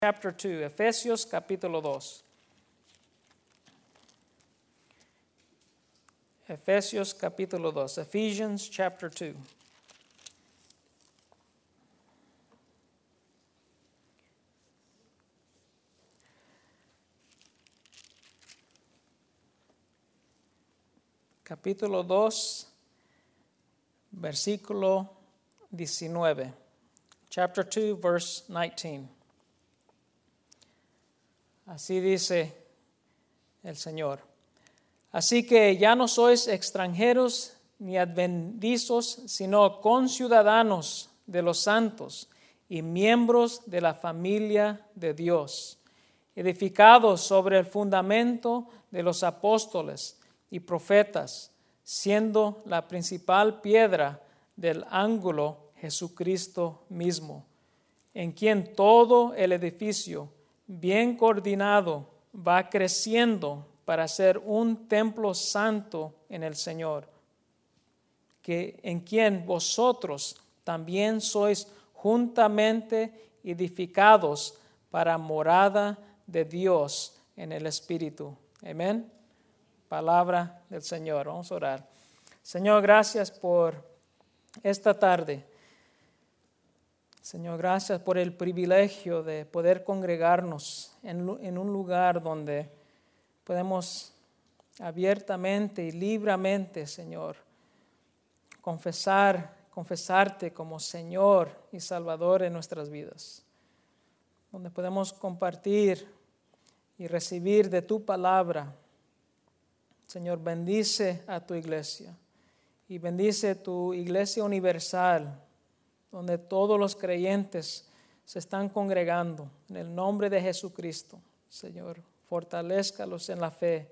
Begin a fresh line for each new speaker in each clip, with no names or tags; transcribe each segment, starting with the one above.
Chapter 2, Efesios capítulo 2. Efesios capítulo 2, Ephesians chapter 2. Capítulo 2, versículo 19. Chapter 2, verse 19. Así dice el Señor. Así que ya no sois extranjeros ni advenedizos, sino conciudadanos de los santos y miembros de la familia de Dios, edificados sobre el fundamento de los apóstoles y profetas, siendo la principal piedra del ángulo Jesucristo mismo, en quien todo el edificio bien coordinado va creciendo para ser un templo santo en el Señor, en quien vosotros también sois juntamente edificados para morada de Dios en el Espíritu. Amén. Palabra del Señor. Vamos a orar. Señor, gracias por esta tarde. Señor, gracias por el privilegio de poder congregarnos en un lugar donde podemos abiertamente y libremente, Señor, confesarte como Señor y Salvador en nuestras vidas, donde podemos compartir y recibir de tu palabra. Señor, bendice a tu iglesia y bendice tu iglesia universal, donde todos los creyentes se están congregando. En el nombre de Jesucristo, Señor, fortalézcalos en la fe,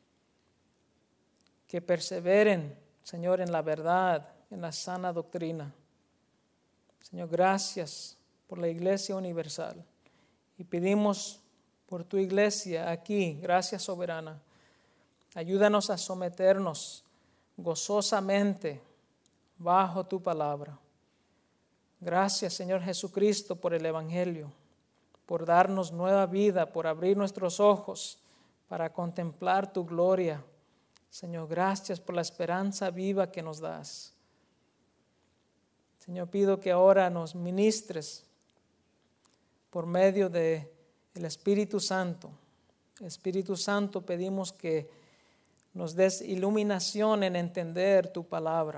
que perseveren, Señor, en la verdad, en la sana doctrina. Señor, gracias por la iglesia universal. Y pedimos por tu iglesia aquí, gracias soberana. Ayúdanos a someternos gozosamente bajo tu palabra. Gracias, Señor Jesucristo, por el Evangelio, por darnos nueva vida, por abrir nuestros ojos para contemplar tu gloria. Señor, gracias por la esperanza viva que nos das. Señor, pido que ahora nos ministres por medio del Espíritu Santo. Espíritu Santo, pedimos que nos des iluminación en entender tu palabra.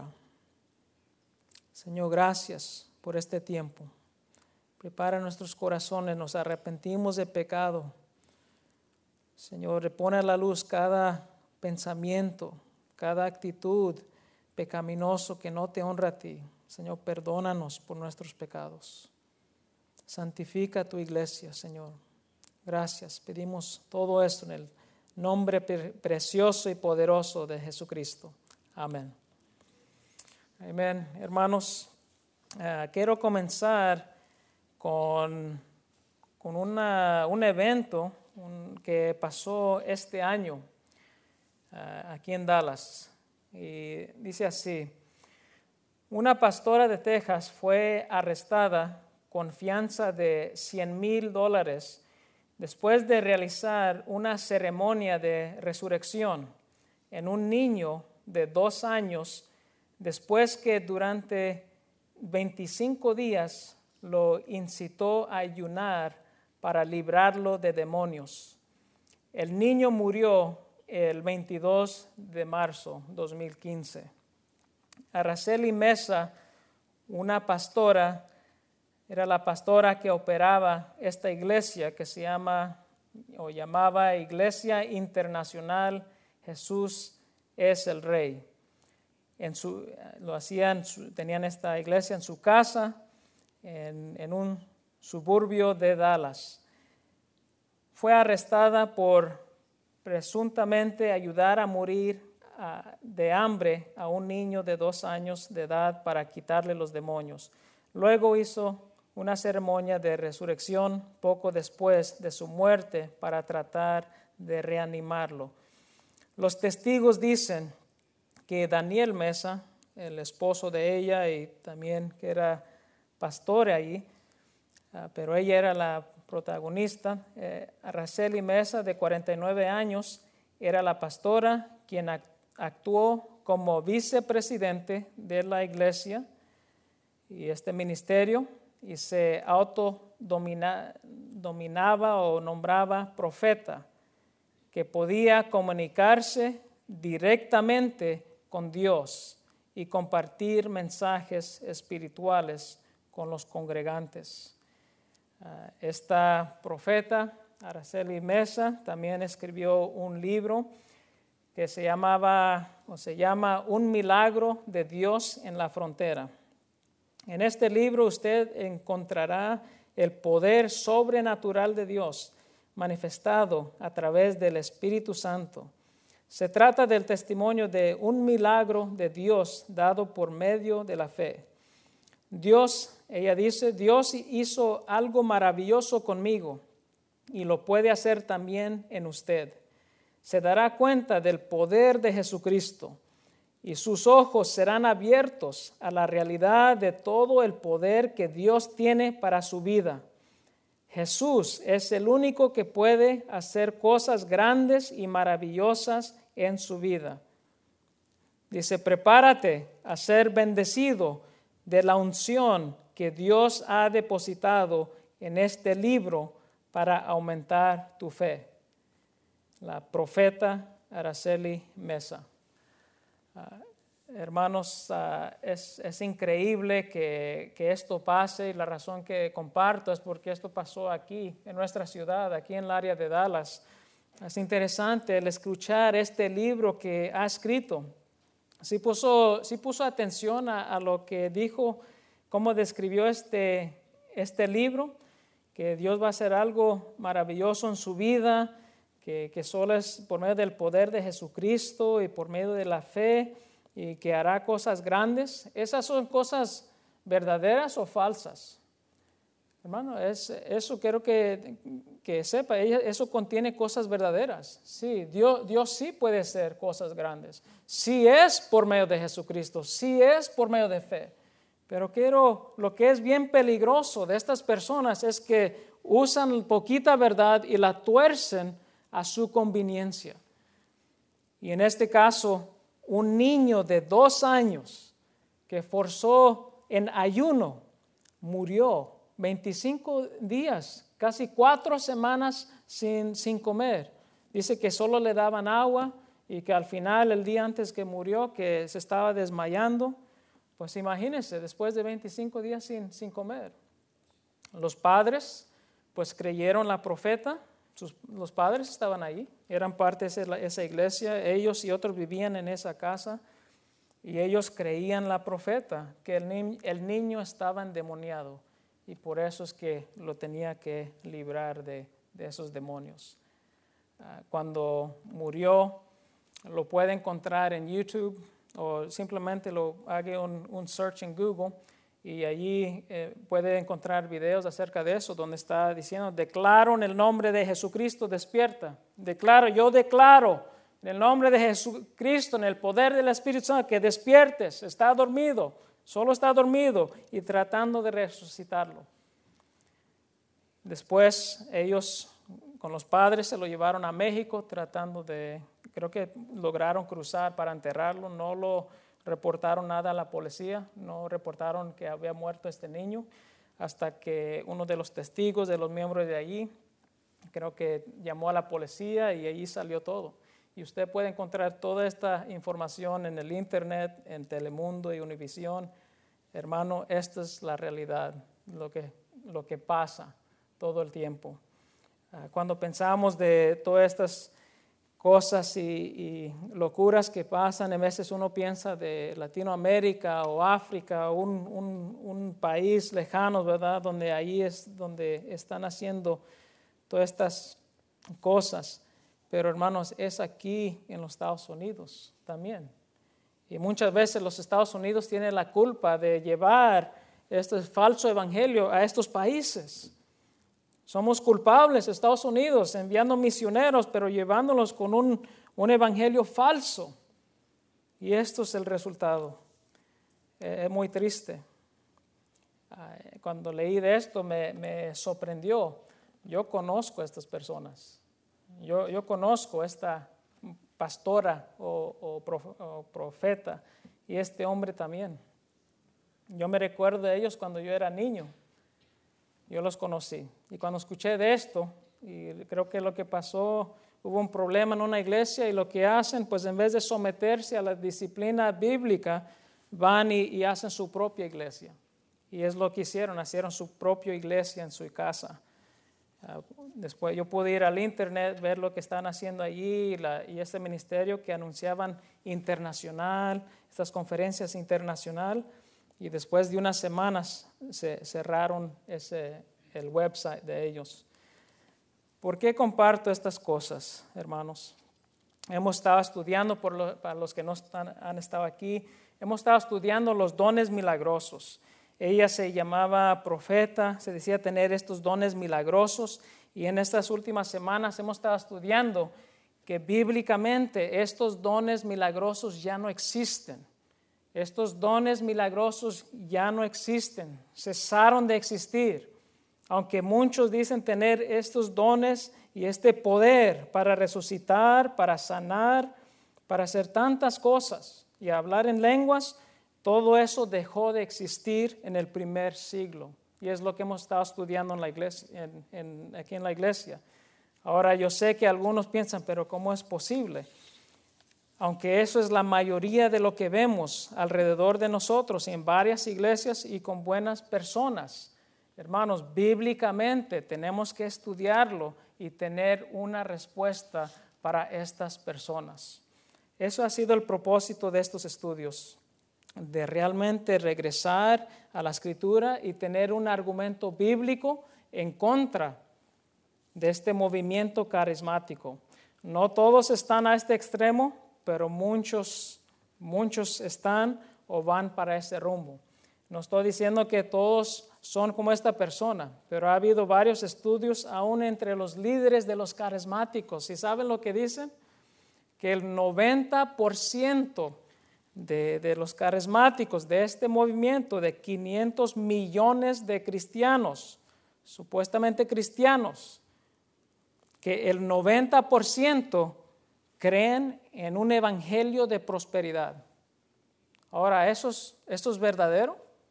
Señor, gracias por este tiempo. Prepara nuestros corazones, nos arrepentimos de pecado. Señor, pone a la luz cada pensamiento, cada actitud pecaminoso que no te honra a ti. Señor, perdónanos por nuestros pecados. Santifica tu iglesia, Señor. Gracias. Pedimos todo esto en el nombre precioso y poderoso de Jesucristo. Amén. Amén. Hermanos, quiero comenzar con un evento que pasó este año aquí en Dallas. Y dice así: una pastora de Texas fue arrestada con fianza de $100,000 después de realizar una ceremonia de resurrección en un niño de 2 años, después que durante 25 días lo incitó a ayunar para librarlo de demonios. El niño murió el 22 de marzo de 2015. Araceli Mesa, una pastora, era la pastora que operaba esta iglesia que se llamaba Iglesia Internacional Jesús es el Rey. Tenían esta iglesia en su casa, en un suburbio de Dallas. Fue arrestada por presuntamente ayudar a morir de hambre a un niño de 2 años de edad para quitarle los demonios. Luego hizo una ceremonia de resurrección poco después de su muerte para tratar de reanimarlo. Los testigos dicen que Daniel Mesa, el esposo de ella y también que era pastor ahí, pero ella era la protagonista. Araceli Mesa, de 49 años, era la pastora quien actuó como vicepresidente de la iglesia y este ministerio, y se autodominaba o nombraba profeta, que podía comunicarse directamente con Dios y compartir mensajes espirituales con los congregantes. Esta profeta, Araceli Mesa, también escribió un libro que se llama Un milagro de Dios en la frontera. En este libro usted encontrará el poder sobrenatural de Dios manifestado a través del Espíritu Santo. Se trata del testimonio de un milagro de Dios dado por medio de la fe. Ella dice, Dios hizo algo maravilloso conmigo y lo puede hacer también en usted. Se dará cuenta del poder de Jesucristo y sus ojos serán abiertos a la realidad de todo el poder que Dios tiene para su vida. Jesús es el único que puede hacer cosas grandes y maravillosas en su vida. Dice, prepárate a ser bendecido de la unción que Dios ha depositado en este libro para aumentar tu fe. La profeta Araceli Mesa. Hermanos, es increíble que esto pase, y la razón que comparto es porque esto pasó aquí, en nuestra ciudad, aquí en el área de Dallas. Es interesante el escuchar este libro que ha escrito. Sí puso atención a lo que dijo, cómo describió este libro, que Dios va a hacer algo maravilloso en su vida, que solo es por medio del poder de Jesucristo y por medio de la fe, y que hará cosas grandes. ¿Esas son cosas verdaderas o falsas? Hermano, eso quiero que sepa, eso contiene cosas verdaderas. Sí, Dios sí puede hacer cosas grandes. Sí es por medio de Jesucristo, sí es por medio de fe. Pero lo que es bien peligroso de estas personas es que usan poquita verdad y la tuercen a su conveniencia. Y en este caso, un niño de 2 años que forzó en ayuno murió 25 días, casi 4 semanas sin comer. Dice que solo le daban agua y que al final, el día antes que murió, que se estaba desmayando. Pues imagínense, después de 25 días sin comer. Los padres pues creyeron la profeta. Los padres estaban ahí, eran parte de esa iglesia, ellos y otros vivían en esa casa, y ellos creían la profeta, que el niño estaba endemoniado, y por eso es que lo tenía que librar de esos demonios. Cuando murió, lo puede encontrar en YouTube, o simplemente haga un search en Google, y allí puede encontrar videos acerca de eso, donde está diciendo, declaro en el nombre de Jesucristo, despierta. Yo declaro en el nombre de Jesucristo, en el poder del Espíritu Santo, que despiertes. Solo está dormido, y tratando de resucitarlo. Después ellos con los padres se lo llevaron a México, creo que lograron cruzar para enterrarlo. No lo reportaron nada a la policía, no reportaron que había muerto este niño, hasta que uno de los testigos, de los miembros de allí, creo que llamó a la policía, y allí salió todo. Y usted puede encontrar toda esta información en el internet, en Telemundo y Univisión. Hermano, esta es la realidad, lo que pasa todo el tiempo. Cuando pensamos de todas estas cosas y locuras que pasan, a veces uno piensa de Latinoamérica o África, un país lejano, ¿verdad? Donde ahí es donde están haciendo todas estas cosas. Pero hermanos, es aquí en los Estados Unidos también. Y muchas veces los Estados Unidos tienen la culpa de llevar este falso evangelio a estos países. Somos culpables, Estados Unidos, enviando misioneros, pero llevándolos con un evangelio falso. Y esto es el resultado. Es muy triste. Cuando leí de esto me sorprendió yo conozco a estas personas. Yo conozco a esta pastora o profeta y este hombre también. Yo me recuerdo de ellos cuando yo era niño. Yo los conocí. Y cuando escuché de esto, y creo que lo que pasó, hubo un problema en una iglesia y lo que hacen, pues en vez de someterse a la disciplina bíblica, van y hacen su propia iglesia. Y es lo que hicieron su propia iglesia en su casa. Después yo pude ir al internet, ver lo que están haciendo allí y este ministerio que anunciaban internacional, estas conferencias internacional, y después de unas semanas se cerraron el website de ellos. ¿Por qué comparto estas cosas, hermanos? Hemos estado estudiando, para los que no han estado aquí, hemos estado estudiando los dones milagrosos. Ella se llamaba profeta, se decía tener estos dones milagrosos, y en estas últimas semanas hemos estado estudiando que bíblicamente estos dones milagrosos ya no existen. Estos dones milagrosos ya no existen, cesaron de existir. Aunque muchos dicen tener estos dones y este poder para resucitar, para sanar, para hacer tantas cosas y hablar en lenguas, todo eso dejó de existir en el primer siglo. Y es lo que hemos estado estudiando en la iglesia, aquí en la iglesia. Ahora yo sé que algunos piensan, pero ¿cómo es posible? Aunque eso es la mayoría de lo que vemos alrededor de nosotros, en varias iglesias y con buenas personas. Hermanos, bíblicamente tenemos que estudiarlo y tener una respuesta para estas personas. Eso ha sido el propósito de estos estudios, de realmente regresar a la Escritura y tener un argumento bíblico en contra de este movimiento carismático. No todos están a este extremo, pero muchos están o van para ese rumbo. No estoy diciendo que todos son como esta persona, pero ha habido varios estudios aún entre los líderes de los carismáticos. ¿Y saben lo que dicen? Que el 90% de los carismáticos de este movimiento, de 500 millones de cristianos, supuestamente cristianos, que el 90% creen en un evangelio de prosperidad. Ahora, ¿esto es verdadero?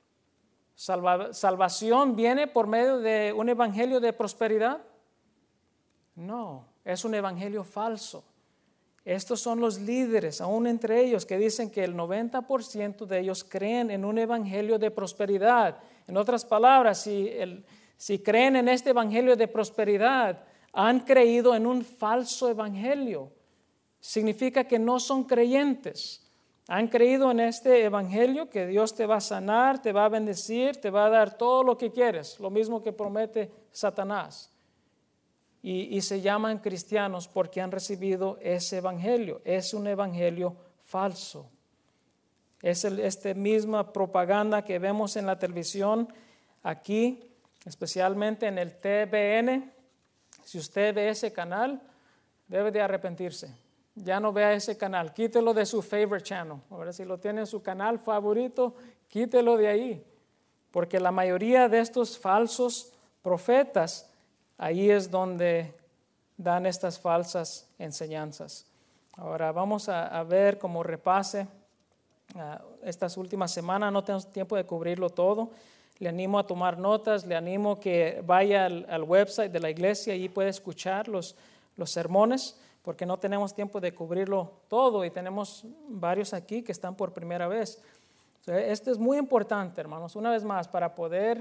¿Salvación viene por medio de un evangelio de prosperidad? No, es un evangelio falso. Estos son los líderes, aún entre ellos, que dicen que el 90% de ellos creen en un evangelio de prosperidad. En otras palabras, si creen en este evangelio de prosperidad, han creído en un falso evangelio. Significa que no son creyentes. Han creído en este evangelio que Dios te va a sanar, te va a bendecir, te va a dar todo lo que quieres, lo mismo que promete Satanás. Y se llaman cristianos porque han recibido ese evangelio. Es un evangelio falso. Es esta misma propaganda que vemos en la televisión aquí, especialmente en el TVN. Si usted ve ese canal, debe de arrepentirse. Ya no vea ese canal, quítelo de su favorite channel. Ahora, si lo tiene en su canal favorito, quítelo de ahí. Porque la mayoría de estos falsos profetas, ahí es donde dan estas falsas enseñanzas. Ahora vamos a ver como repase estas últimas semanas. No tenemos tiempo de cubrirlo todo. Le animo a tomar notas, le animo que vaya al website de la iglesia y puede escuchar los sermones, porque no tenemos tiempo de cubrirlo todo y tenemos varios aquí que están por primera vez. Esto es muy importante, hermanos, una vez más, para poder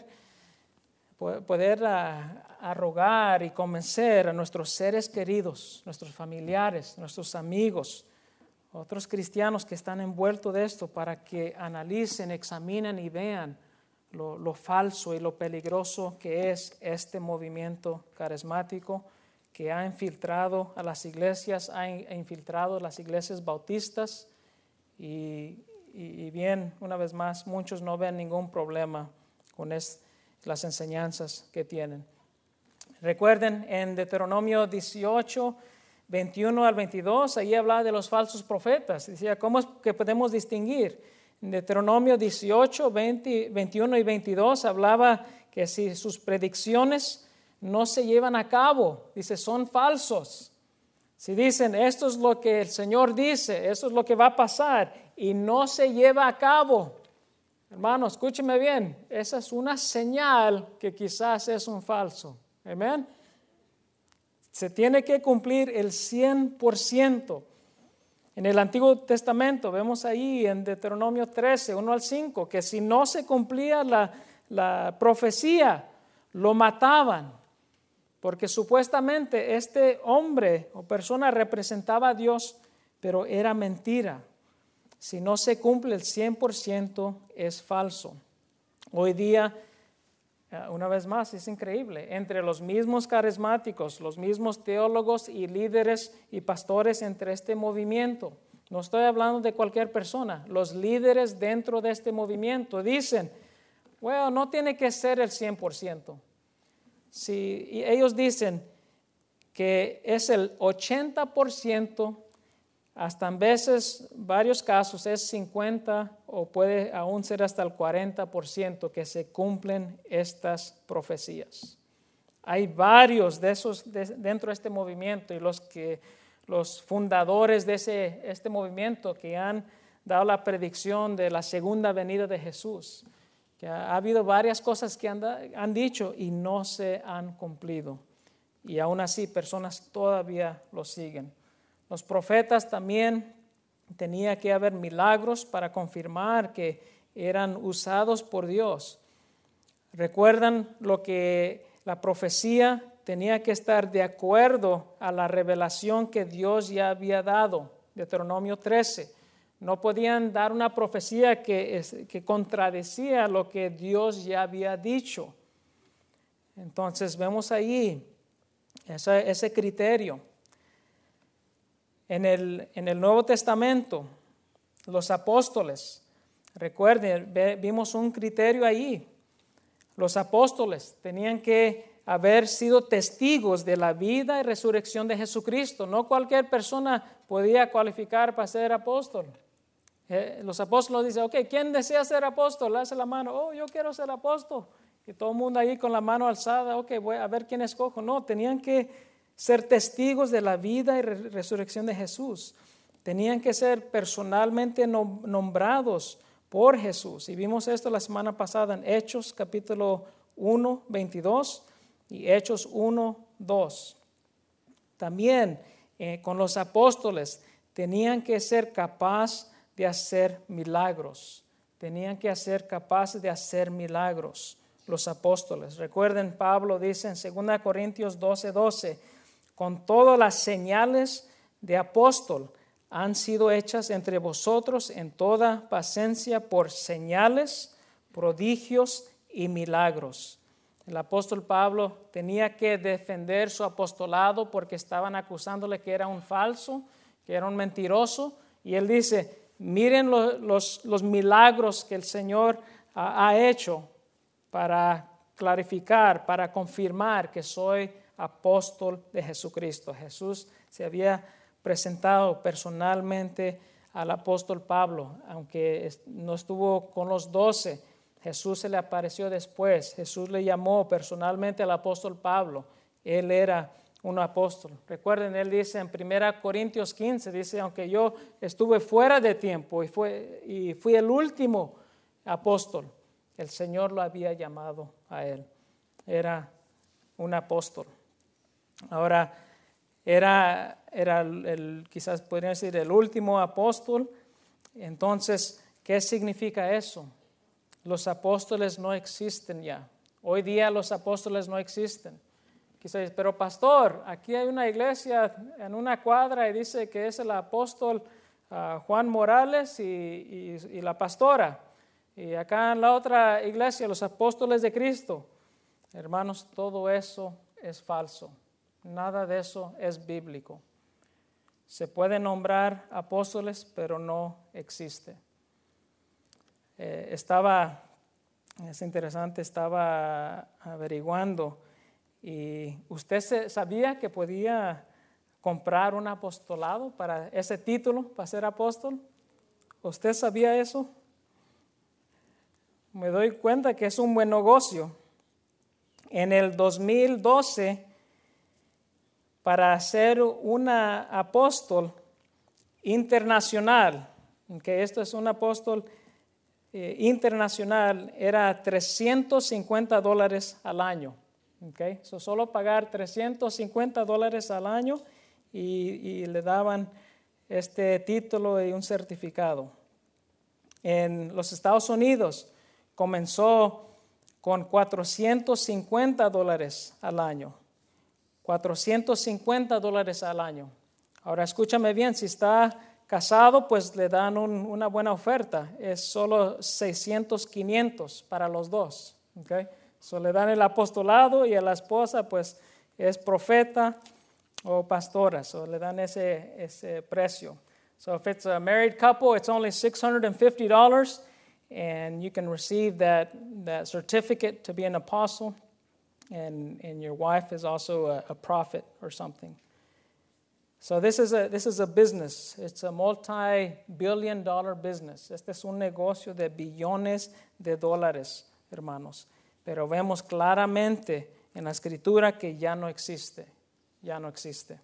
rogar y convencer a nuestros seres queridos, nuestros familiares, nuestros amigos, otros cristianos que están envueltos de esto, para que analicen, examinen y vean lo falso y lo peligroso que es este movimiento carismático que ha infiltrado a las iglesias, ha infiltrado las iglesias bautistas y bien, una vez más, muchos no ven ningún problema con las enseñanzas que tienen. Recuerden, en Deuteronomio 18, 21 al 22, ahí habla de los falsos profetas. Decía, ¿cómo es que podemos distinguir? En Deuteronomio 18, 21 y 22 hablaba que si sus predicciones no se llevan a cabo. Dice, son falsos. Si dicen, esto es lo que el Señor dice, esto es lo que va a pasar, y no se lleva a cabo, hermano, escúcheme bien, esa es una señal que quizás es un falso. Amén. Se tiene que cumplir el 100%. En el Antiguo Testamento vemos ahí en Deuteronomio 13, 1 al 5, que si no se cumplía la profecía, lo mataban, porque supuestamente este hombre o persona representaba a Dios, pero era mentira. Si no se cumple el 100%, es falso. Hoy día, una vez más, es increíble, entre los mismos carismáticos, los mismos teólogos y líderes y pastores entre este movimiento, no estoy hablando de cualquier persona, los líderes dentro de este movimiento dicen, bueno, no tiene que ser el 100%. Si ellos dicen que es el 80%, hasta en veces, varios casos, es 50% o puede aún ser hasta el 40% que se cumplen estas profecías. Hay varios de esos dentro de este movimiento y los fundadores de este movimiento que han dado la predicción de la segunda venida de Jesús. Que ha habido varias cosas que han dicho y no se han cumplido. Y aún así personas todavía lo siguen. Los profetas también tenía que haber milagros para confirmar que eran usados por Dios. ¿Recuerdan lo que la profecía tenía que estar de acuerdo a la revelación que Dios ya había dado? Deuteronomio 13. No podían dar una profecía que contradecía lo que Dios ya había dicho. Entonces vemos ahí ese criterio. En el Nuevo Testamento, los apóstoles, recuerden, vimos un criterio ahí. Los apóstoles tenían que haber sido testigos de la vida y resurrección de Jesucristo. No cualquier persona podía cualificar para ser apóstol. Los apóstoles dicen, ok, ¿quién desea ser apóstol? Hace la mano, oh, yo quiero ser apóstol. Y todo el mundo ahí con la mano alzada, ok, voy a ver quién escojo. No, tenían que ser testigos de la vida y resurrección de Jesús. Tenían que ser personalmente nombrados por Jesús. Y vimos esto la semana pasada en Hechos capítulo 1, 22 y Hechos 1, 2. También con los apóstoles tenían que ser capaces de hacer milagros. Tenían que ser capaces de hacer milagros los apóstoles. Recuerden, Pablo dice en 2 Corintios 12, 12, con todas las señales de apóstol han sido hechas entre vosotros en toda paciencia por señales, prodigios y milagros. El apóstol Pablo tenía que defender su apostolado porque estaban acusándole que era un falso, que era un mentiroso. Y él dice, miren los milagros que el Señor ha hecho para clarificar, para confirmar que soy apóstol de Jesucristo. Jesús se había presentado personalmente al apóstol Pablo, aunque no estuvo con los 12. Jesús se le apareció después. Jesús le llamó personalmente al apóstol Pablo. Él era un apóstol. Recuerden, él dice en 1 Corintios 15, dice, aunque yo estuve fuera de tiempo y fui el último apóstol, el Señor lo había llamado a él. Era un apóstol. Ahora, era quizás podría decir el último apóstol. Entonces, ¿qué significa eso? Los apóstoles no existen ya. Hoy día los apóstoles no existen. Quizás, pero pastor, aquí hay una iglesia en una cuadra y dice que es el apóstol Juan Morales y la pastora. Y acá en la otra iglesia, los apóstoles de Cristo. Hermanos, todo eso es falso. Nada de eso es bíblico. Se puede nombrar apóstoles, pero no existe. Es interesante, estaba averiguando y usted sabía que podía comprar un apostolado para ese título, para ser apóstol. ¿Usted sabía eso? Me doy cuenta que es un buen negocio. en el 2012 para ser una apóstol internacional, que esto es un apóstol internacional, era $350 al año. Okay? So, solo pagar $350 al año y le daban este título y un certificado. En los Estados Unidos comenzó con $450 al año. $450 al año. Ahora escúchame bien, si está casado, pues le dan una buena oferta. Es solo 500 para los dos. Okay? So, le dan el apostolado y a la esposa pues es profeta o pastora. So, le dan ese precio. So if it's a married couple, it's only $650 and you can receive that certificate to be an apostle. And your wife is also a prophet or something. So this is a business. It's a multi-billion-dollar business. Este es un negocio de billones de dólares, hermanos. Pero vemos claramente en la Escritura que ya no existe. Ya no existe.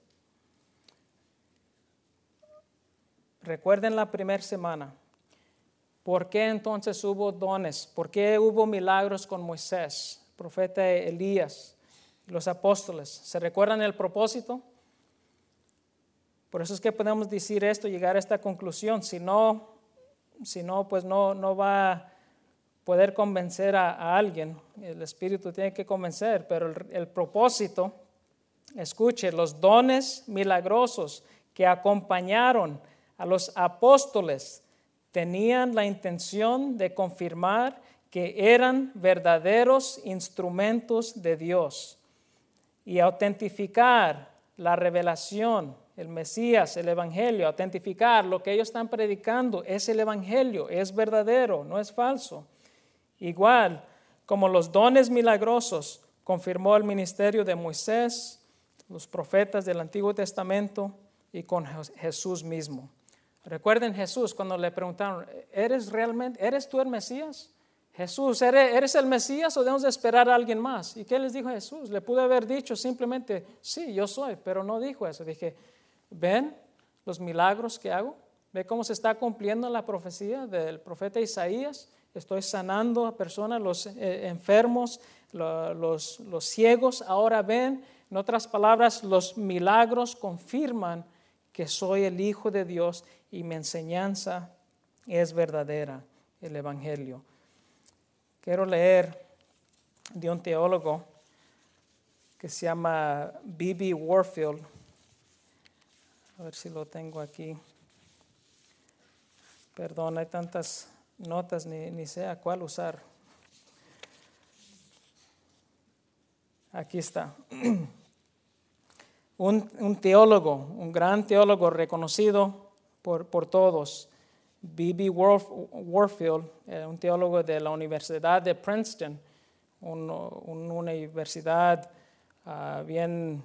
Recuerden la primera semana. ¿Por qué entonces hubo dones? ¿Por qué hubo milagros con Moisés, profeta Elías, los apóstoles? ¿Se recuerdan el propósito? Por eso es que podemos decir esto, llegar a esta conclusión. Si no, pues no va a poder convencer a alguien. El Espíritu tiene que convencer, pero el propósito, escuche, los dones milagrosos que acompañaron a los apóstoles tenían la intención de confirmar que eran verdaderos instrumentos de Dios y autentificar la revelación, el Mesías, el Evangelio, autentificar lo que ellos están predicando es el Evangelio, es verdadero, no es falso. Igual como los dones milagrosos confirmó el ministerio de Moisés, los profetas del Antiguo Testamento y con Jesús mismo. Recuerden Jesús cuando le preguntaron, ¿eres tú el Mesías? Jesús, ¿eres el Mesías o debemos de esperar a alguien más? ¿Y qué les dijo Jesús? Le pudo haber dicho simplemente, sí, yo soy, pero no dijo eso. Dije, ¿ven los milagros que hago? ¿Ve cómo se está cumpliendo la profecía del profeta Isaías? Estoy sanando a personas, los enfermos, los ciegos. Ahora ven, en otras palabras, los milagros confirman que soy el Hijo de Dios y mi enseñanza es verdadera, el Evangelio. Quiero leer de un teólogo que se llama B.B. Warfield. A ver si lo tengo aquí. Perdón, hay tantas notas, ni sé a cuál usar. Aquí está. Un teólogo, un gran teólogo reconocido por todos, B.B. Warfield, un teólogo de la Universidad de Princeton, una universidad bien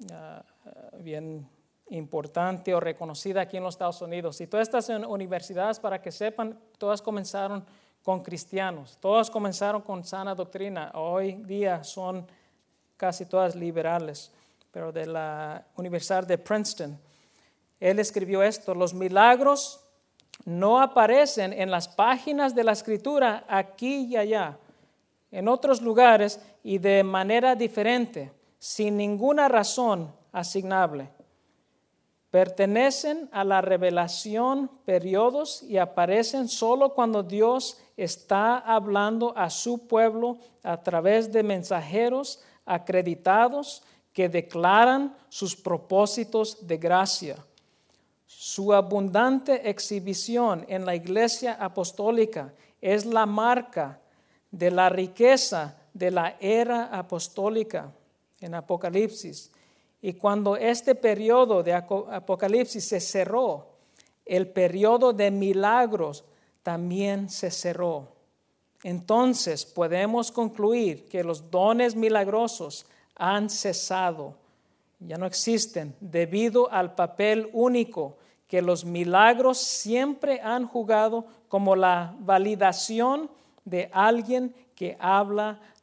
importante o reconocida aquí en los Estados Unidos. Y todas estas universidades, para que sepan, todas comenzaron con cristianos, todas comenzaron con sana doctrina. Hoy día son casi todas liberales, pero de la Universidad de Princeton. Él escribió esto: los milagros no aparecen en las páginas de la Escritura aquí y allá, en otros lugares y de manera diferente, sin ninguna razón asignable. Pertenecen a la revelación periodos y aparecen solo cuando Dios está hablando a su pueblo a través de mensajeros acreditados que declaran sus propósitos de gracia. Su abundante exhibición en la iglesia apostólica es la marca de la riqueza de la era apostólica en Apocalipsis. Y cuando este periodo de Apocalipsis se cerró, el periodo de milagros también se cerró. Entonces podemos concluir que los dones milagrosos han cesado, ya no existen, debido al papel único que los milagros siempre han jugado como la validación de alguien que habla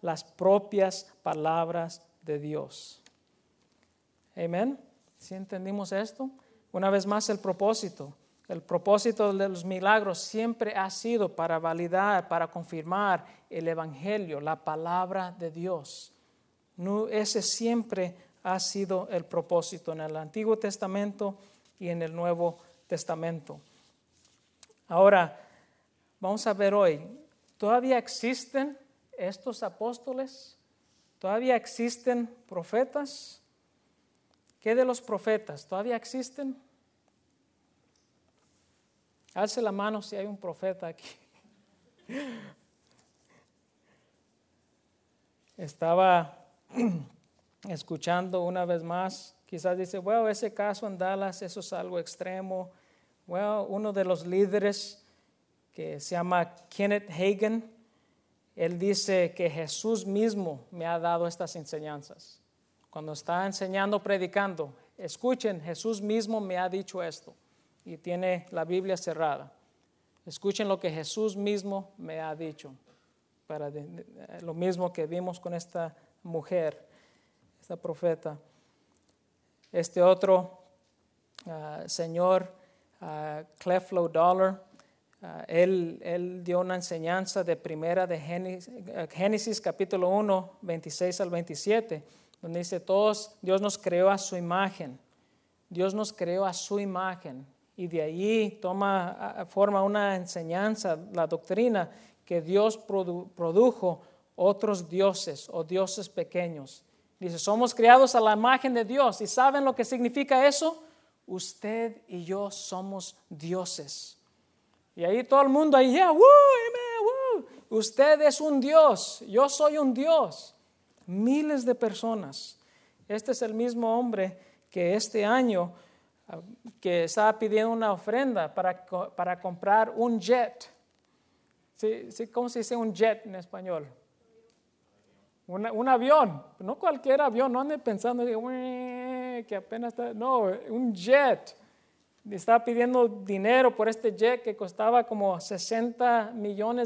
las propias palabras de Dios. Amén. ¿Sí entendimos esto? Una vez más, el propósito. El propósito de los milagros siempre ha sido para validar, para confirmar el Evangelio, la palabra de Dios. No, ese siempre ha sido el propósito en el Antiguo Testamento y en el Nuevo Testamento. Ahora, vamos a ver hoy, ¿todavía existen estos apóstoles? ¿Todavía existen profetas? ¿Qué de los profetas? ¿Todavía existen? Alce la mano si hay un profeta aquí. Estaba escuchando una vez más, quizás dice, bueno, ese caso en Dallas, eso es algo extremo. Bueno, uno de los líderes que se llama Kenneth Hagin, él dice que Jesús mismo me ha dado estas enseñanzas. Cuando está enseñando, predicando, escuchen, Jesús mismo me ha dicho esto. Y tiene la Biblia cerrada. Escuchen lo que Jesús mismo me ha dicho. Lo mismo que vimos con esta mujer, esta profeta. Este otro señor, Creflo Dollar, él dio una enseñanza de primera de Génesis capítulo 1, 26 al 27, donde dice, Dios nos creó a su imagen. Dios nos creó a su imagen. Y de ahí forma una enseñanza, la doctrina, que Dios produjo otros dioses o dioses pequeños. Dice, somos creados a la imagen de Dios. ¿Y saben lo que significa eso? Usted y yo somos dioses. Y ahí todo el mundo, ahí, yeah, woo, amen, woo. Usted es un Dios, yo soy un Dios. Miles de personas. Este es el mismo hombre que este año que estaba pidiendo una ofrenda para comprar un jet. ¿Sí? ¿Cómo se dice un jet en español? Un avión, no cualquier avión, no ande pensando que apenas está, no, un jet. Estaba pidiendo dinero por este jet que costaba como $60 millones.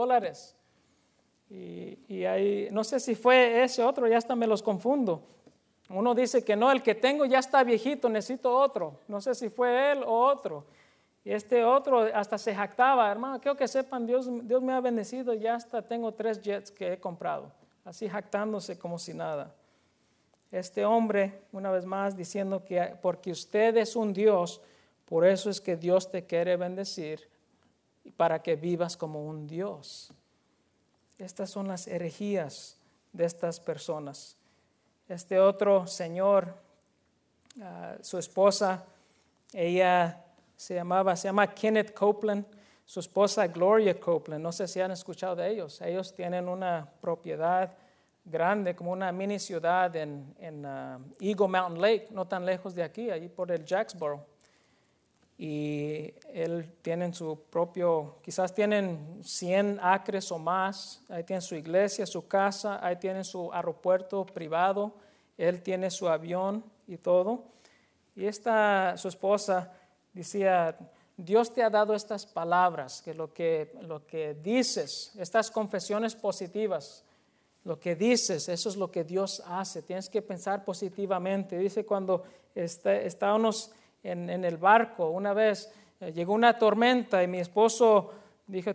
Y ahí, no sé si fue ese otro, ya hasta me los confundo. Uno dice que no, el que tengo ya está viejito, necesito otro. No sé si fue él o otro. Y este otro hasta se jactaba, hermano, quiero que sepan, Dios me ha bendecido, ya hasta tengo 3 jets que he comprado. Así jactándose como si nada. Este hombre, una vez más, diciendo que porque usted es un Dios, por eso es que Dios te quiere bendecir para que vivas como un Dios. Estas son las herejías de estas personas. Este otro señor, su esposa, ella se llama Kenneth Copeland, su esposa Gloria Copeland, no sé si han escuchado de ellos. Ellos tienen una propiedad grande, como una mini ciudad en Eagle Mountain Lake, no tan lejos de aquí, allí por el Jacksboro. Y él tienen su propio, quizás tienen 100 acres o más, ahí tienen su iglesia, su casa, ahí tienen su aeropuerto privado, él tiene su avión y todo. Y su esposa decía, Dios te ha dado estas palabras, que lo que dices, estas confesiones positivas, lo que dices, eso es lo que Dios hace, tienes que pensar positivamente. Dice cuando estábamos en el barco, una vez llegó una tormenta y mi esposo dijo,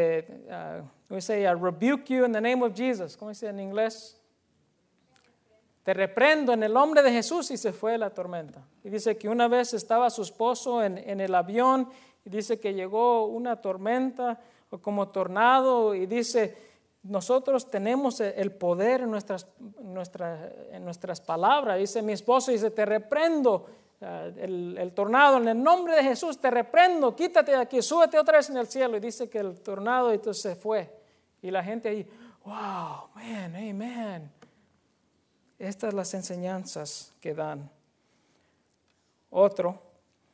I rebuke you in the name of Jesus. ¿Cómo dice en inglés? Te reprendo en el nombre de Jesús, y se fue la tormenta. Y dice que una vez estaba su esposo en el avión y dice que llegó una tormenta o como tornado y dice, nosotros tenemos el poder en nuestras palabras. Dice mi esposo, dice, te reprendo el tornado en el nombre de Jesús, te reprendo, quítate de aquí, súbete otra vez en el cielo. Y dice que el tornado entonces se fue. Y la gente ahí, wow, man, amen. Estas son las enseñanzas que dan. Otro,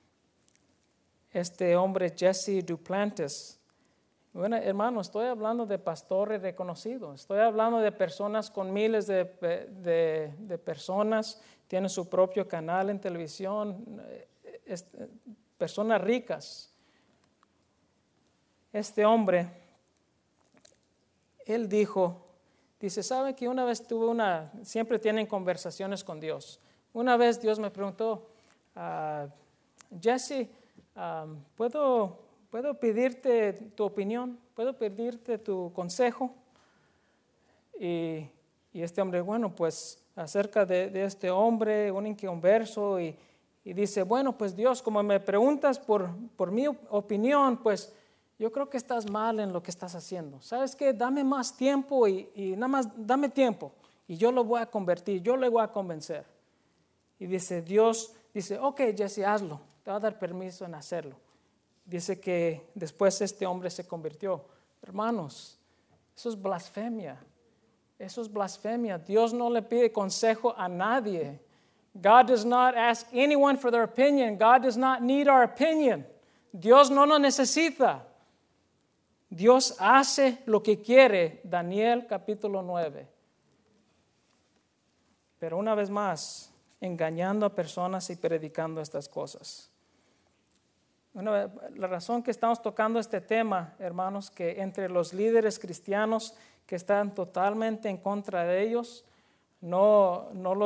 este hombre Jesse Duplantis. Bueno, hermano, estoy hablando de pastores reconocidos. Estoy hablando de personas con miles de personas. Tienen su propio canal en televisión. Personas ricas. Este hombre, él dijo Dice, ¿sabe que una vez siempre tienen conversaciones con Dios? Una vez Dios me preguntó, Jesse, ¿puedo pedirte tu opinión? ¿Puedo pedirte tu consejo? Y este hombre, bueno, pues acerca de este hombre, un inconverso, y dice, bueno, pues Dios, como me preguntas por mi opinión, pues yo creo que estás mal en lo que estás haciendo. ¿Sabes qué? Dame más tiempo y nada más dame tiempo y yo lo voy a convertir, yo le voy a convencer. Y Dios dice, ok, Jesse, hazlo, te va a dar permiso en hacerlo. Dice que después este hombre se convirtió. Hermanos, eso es blasfemia. Eso es blasfemia. Dios no le pide consejo a nadie. God does not ask anyone for their opinion. God does not need our opinion. Dios no nos necesita. Dios hace lo que quiere. Daniel capítulo 9. Pero una vez más, engañando a personas y predicando estas cosas. La razón que estamos tocando este tema, hermanos, que entre los líderes cristianos que están totalmente en contra de ellos, no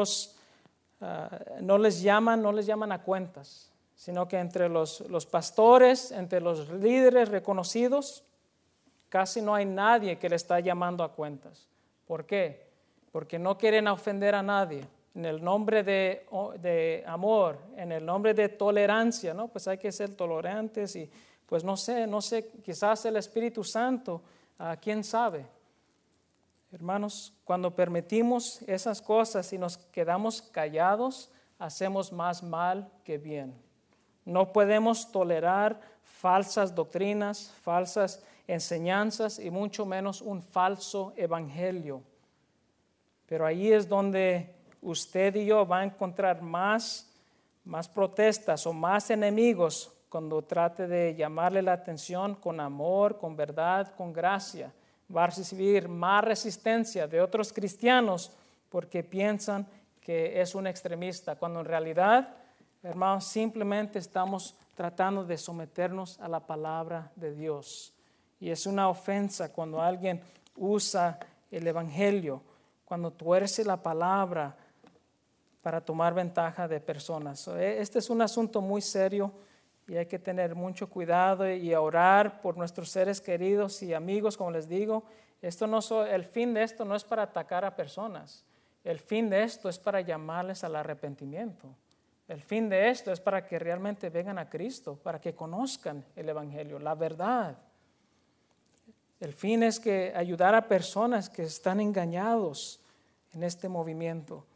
les llaman a cuentas, sino que entre los pastores, entre los líderes reconocidos, casi no hay nadie que le está llamando a cuentas. ¿Por qué? Porque no quieren ofender a nadie. En el nombre de amor, en el nombre de tolerancia, ¿no? Pues hay que ser tolerantes y pues no sé, quizás el Espíritu Santo, quién sabe. Hermanos, cuando permitimos esas cosas y nos quedamos callados, hacemos más mal que bien. No podemos tolerar falsas doctrinas, falsas enseñanzas y mucho menos un falso evangelio. Pero ahí es donde usted y yo va a encontrar más protestas o más enemigos cuando trate de llamarle la atención con amor, con verdad, con gracia. Va a recibir más resistencia de otros cristianos porque piensan que es un extremista, cuando en realidad, hermanos, simplemente estamos tratando de someternos a la palabra de Dios. Y es una ofensa cuando alguien usa el evangelio, cuando tuerce la palabra para tomar ventaja de personas. Este es un asunto muy serio y hay que tener mucho cuidado y orar por nuestros seres queridos y amigos, como les digo. El fin de esto no es para atacar a personas. El fin de esto es para llamarles al arrepentimiento. El fin de esto es para que realmente vengan a Cristo, para que conozcan el evangelio, la verdad. El fin es que ayudar a personas que están engañados en este movimiento.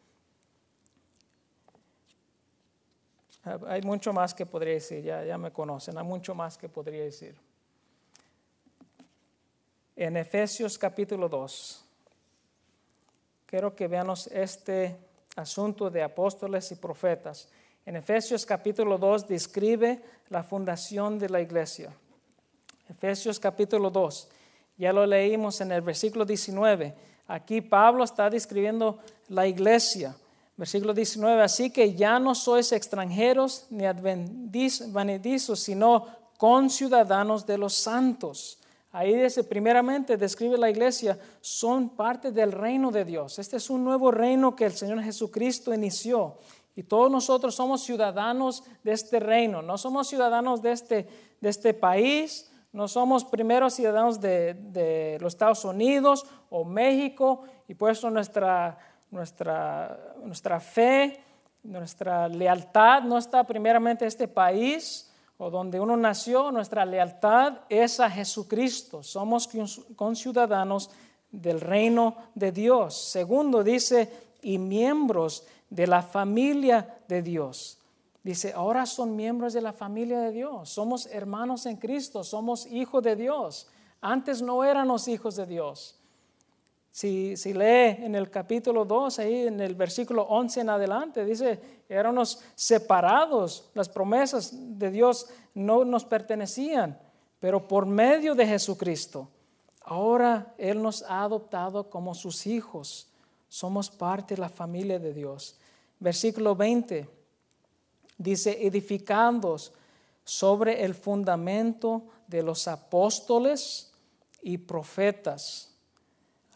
Hay mucho más que podría decir, ya me conocen, hay mucho más que podría decir. En Efesios capítulo 2, quiero que veamos este asunto de apóstoles y profetas. En Efesios capítulo 2 describe la fundación de la iglesia. Efesios capítulo 2, ya lo leímos en el versículo 19. Aquí Pablo está describiendo la iglesia. Versículo 19, así que ya no sois extranjeros ni advenedizos, sino conciudadanos de los santos. Ahí primeramente describe la iglesia, son parte del reino de Dios. Este es un nuevo reino que el Señor Jesucristo inició. Y todos nosotros somos ciudadanos de este reino. No somos ciudadanos de este país, no somos primeros ciudadanos de los Estados Unidos o México, y por eso nuestra fe, nuestra lealtad no está primeramente en este país o donde uno nació. Nuestra lealtad es a Jesucristo. Somos conciudadanos del reino de Dios. Segundo, dice, y miembros de la familia de Dios. Dice, ahora son miembros de la familia de Dios. Somos hermanos en Cristo, somos hijos de Dios. Antes no éramos hijos de Dios. Si lee en el capítulo 2, ahí en el versículo 11 en adelante, dice, éramos separados, las promesas de Dios no nos pertenecían, pero por medio de Jesucristo, ahora Él nos ha adoptado como sus hijos, somos parte de la familia de Dios. Versículo 20, dice, edificándoos sobre el fundamento de los apóstoles y profetas.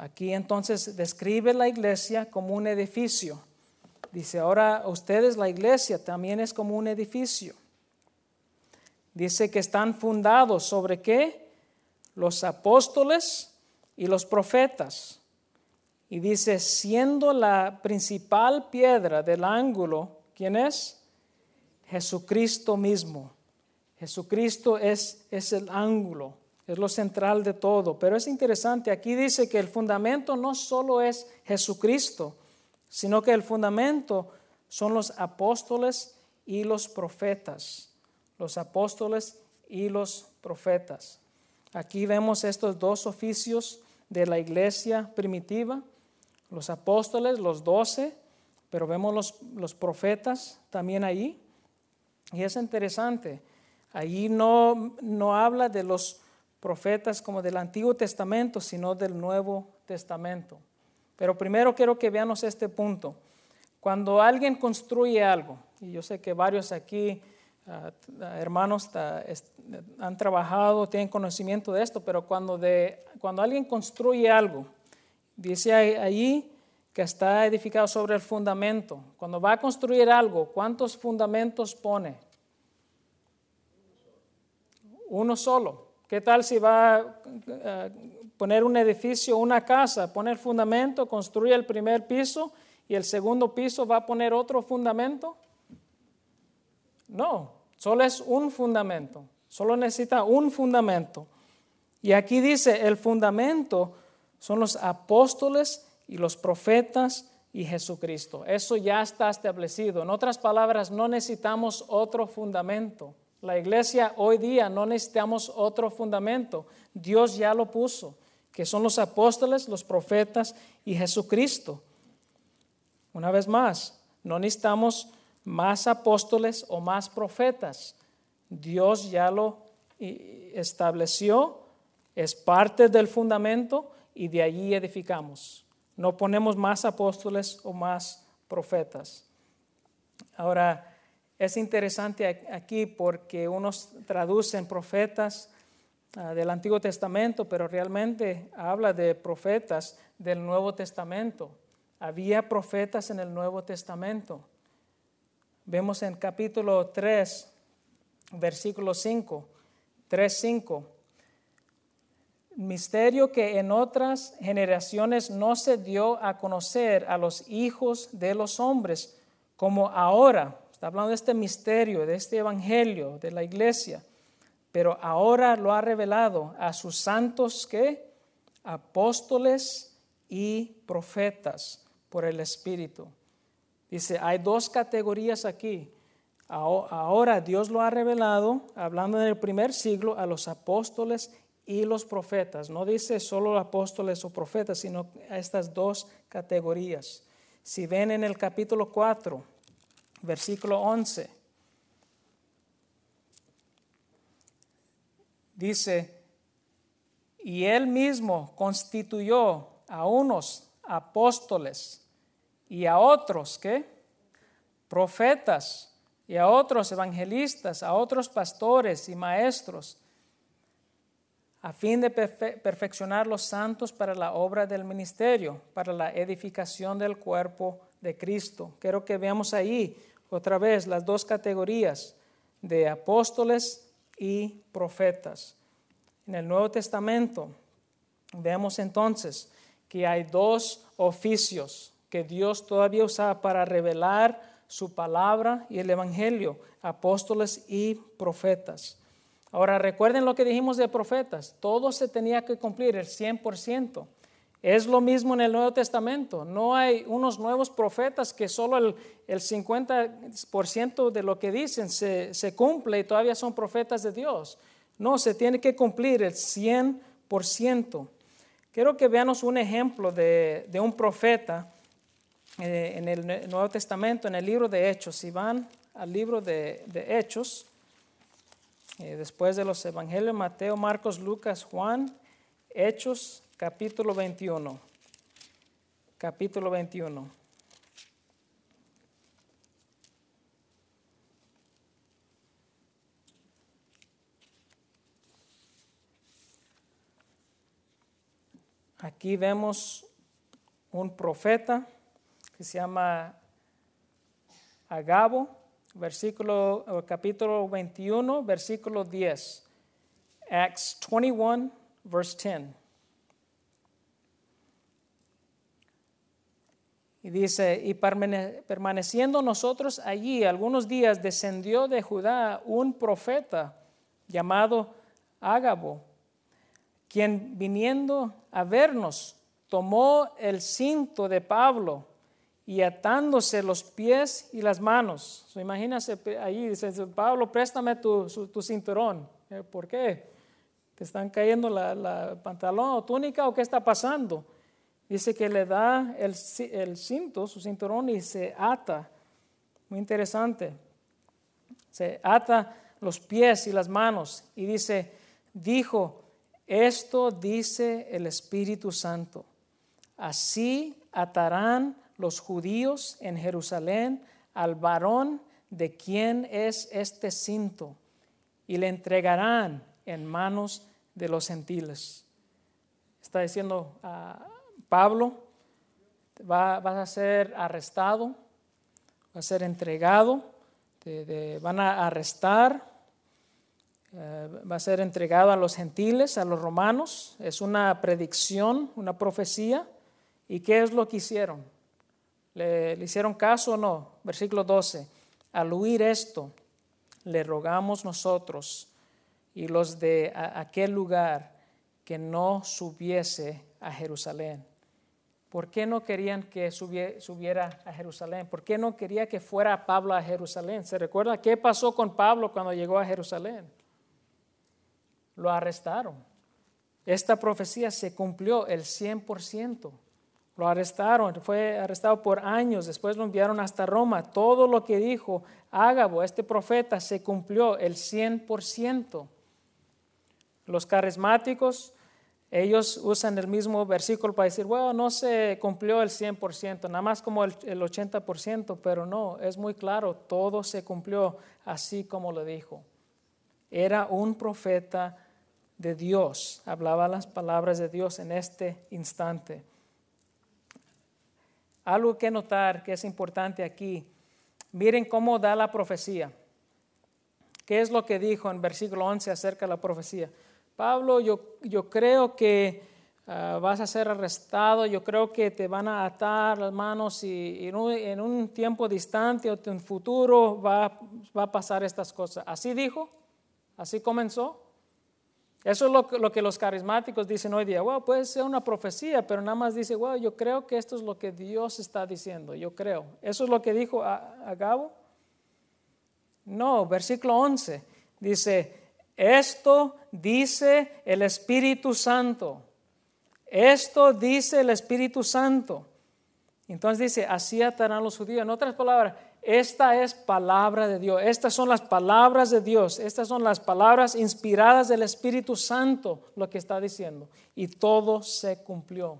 Aquí entonces describe la iglesia como un edificio. Dice, ahora ustedes, la iglesia, también es como un edificio. Dice que están fundados sobre ¿qué? Los apóstoles y los profetas. Y dice, siendo la principal piedra del ángulo, ¿quién es? Jesucristo mismo. Jesucristo es el ángulo, es lo central de todo. Pero es interesante, aquí dice que el fundamento no solo es Jesucristo, sino que el fundamento son los apóstoles y los profetas. Los apóstoles y los profetas. Aquí vemos estos dos oficios de la iglesia primitiva, los apóstoles, los 12, pero vemos los profetas también ahí. Y es interesante, allí no habla de los profetas como del Antiguo Testamento, sino del Nuevo Testamento. Pero primero quiero que veamos este punto. Cuando alguien construye algo, y yo sé que varios aquí, hermanos, han trabajado, tienen conocimiento de esto, pero cuando alguien construye algo, dice allí que está edificado sobre el fundamento. Cuando va a construir algo, ¿cuántos fundamentos pone? Uno solo. ¿Qué tal si va a poner un edificio, una casa, pone el fundamento, construye el primer piso y el segundo piso va a poner otro fundamento? No, solo es un fundamento, solo necesita un fundamento. Y aquí dice, el fundamento son los apóstoles y los profetas y Jesucristo. Eso ya está establecido. En otras palabras, no necesitamos otro fundamento. La iglesia hoy día no necesitamos otro fundamento. Dios ya lo puso, que son los apóstoles, los profetas y Jesucristo. Una vez más, no necesitamos más apóstoles o más profetas. Dios ya lo estableció, es parte del fundamento y de allí edificamos. No ponemos más apóstoles o más profetas. Ahora, es interesante aquí porque unos traducen profetas del Antiguo Testamento, pero realmente habla de profetas del Nuevo Testamento. Había profetas en el Nuevo Testamento. Vemos en capítulo 3, versículo 5, 3:5. Misterio que en otras generaciones no se dio a conocer a los hijos de los hombres, como ahora. Está hablando de este misterio, de este evangelio, de la iglesia. Pero ahora lo ha revelado a sus santos, ¿qué? Apóstoles y profetas por el Espíritu. Dice, hay dos categorías aquí. Ahora Dios lo ha revelado, hablando en el primer siglo, a los apóstoles y los profetas. No dice solo apóstoles o profetas, sino a estas dos categorías. Si ven en el capítulo 4, versículo 11, dice, y él mismo constituyó a unos apóstoles y a otros, ¿qué? Profetas, y a otros evangelistas, a otros pastores y maestros, a fin de perfeccionar los santos para la obra del ministerio, para la edificación del cuerpo de Cristo. Quiero que veamos ahí otra vez las dos categorías de apóstoles y profetas. En el Nuevo Testamento vemos entonces que hay dos oficios que Dios todavía usaba para revelar su palabra y el evangelio, apóstoles y profetas. Ahora recuerden lo que dijimos de profetas, todo se tenía que cumplir el 100%. Es lo mismo en el Nuevo Testamento, no hay unos nuevos profetas que solo el 50% de lo que dicen se cumple y todavía son profetas de Dios. No, se tiene que cumplir el 100%. Quiero que veamos un ejemplo de un profeta en el Nuevo Testamento, en el libro de Hechos. Si van al libro de Hechos, después de los evangelios, Mateo, Marcos, Lucas, Juan, Hechos, capítulo 21. Capítulo 21. Aquí vemos un profeta que se llama Agabo, capítulo 21, versículo 10. Acts 21, verse 10. Y dice, y permaneciendo nosotros allí algunos días, descendió de Judá un profeta llamado Agabo, quien viniendo a vernos, tomó el cinto de Pablo y atándose los pies y las manos. Imagínase ahí, dice, Pablo, préstame tu cinturón. ¿Por qué? ¿Te están cayendo la pantalón o túnica o qué está pasando? Dice que le da el cinto, su cinturón, y se ata. Muy interesante. Se ata los pies y las manos. Y dijo, esto dice el Espíritu Santo. Así atarán los judíos en Jerusalén al varón de quien es este cinto, y le entregarán en manos de los gentiles. Está diciendo Pablo, vas a ser arrestado, va a ser entregado, van a arrestar, va a ser entregado a los gentiles, a los romanos. Es una predicción, una profecía. ¿Y qué es lo que hicieron? ¿Le hicieron caso o no? Versículo 12. Al oír esto, le rogamos nosotros y los de aquel lugar que no subiese a Jerusalén. ¿Por qué no querían que subiera a Jerusalén? ¿Por qué no quería que fuera Pablo a Jerusalén? ¿Se recuerda qué pasó con Pablo cuando llegó a Jerusalén? Lo arrestaron. Esta profecía se cumplió el 100%. Lo arrestaron, fue arrestado por años, después lo enviaron hasta Roma. Todo lo que dijo Ágabo, este profeta, se cumplió el 100%. Los carismáticos, ellos usan el mismo versículo para decir, bueno, no se cumplió el 100%, nada más como el 80%, pero no, es muy claro, todo se cumplió así como lo dijo. Era un profeta de Dios, hablaba las palabras de Dios en este instante. Algo que notar que es importante aquí, miren cómo da la profecía. ¿Qué es lo que dijo en versículo 11 acerca de la profecía? Pablo, yo creo que vas a ser arrestado, yo creo que te van a atar las manos y en un tiempo distante o en futuro va a pasar estas cosas. ¿Así dijo? ¿Así comenzó? Eso es lo que los carismáticos dicen hoy día. Bueno, puede ser una profecía, pero nada más dice, bueno, yo creo que esto es lo que Dios está diciendo, yo creo. ¿Eso es lo que dijo Agabo? No, versículo 11 dice, esto dice el Espíritu Santo. Esto dice el Espíritu Santo. Entonces dice, así atarán los judíos. En otras palabras, esta es palabra de Dios. Estas son las palabras de Dios. Estas son las palabras inspiradas del Espíritu Santo, lo que está diciendo. Y todo se cumplió.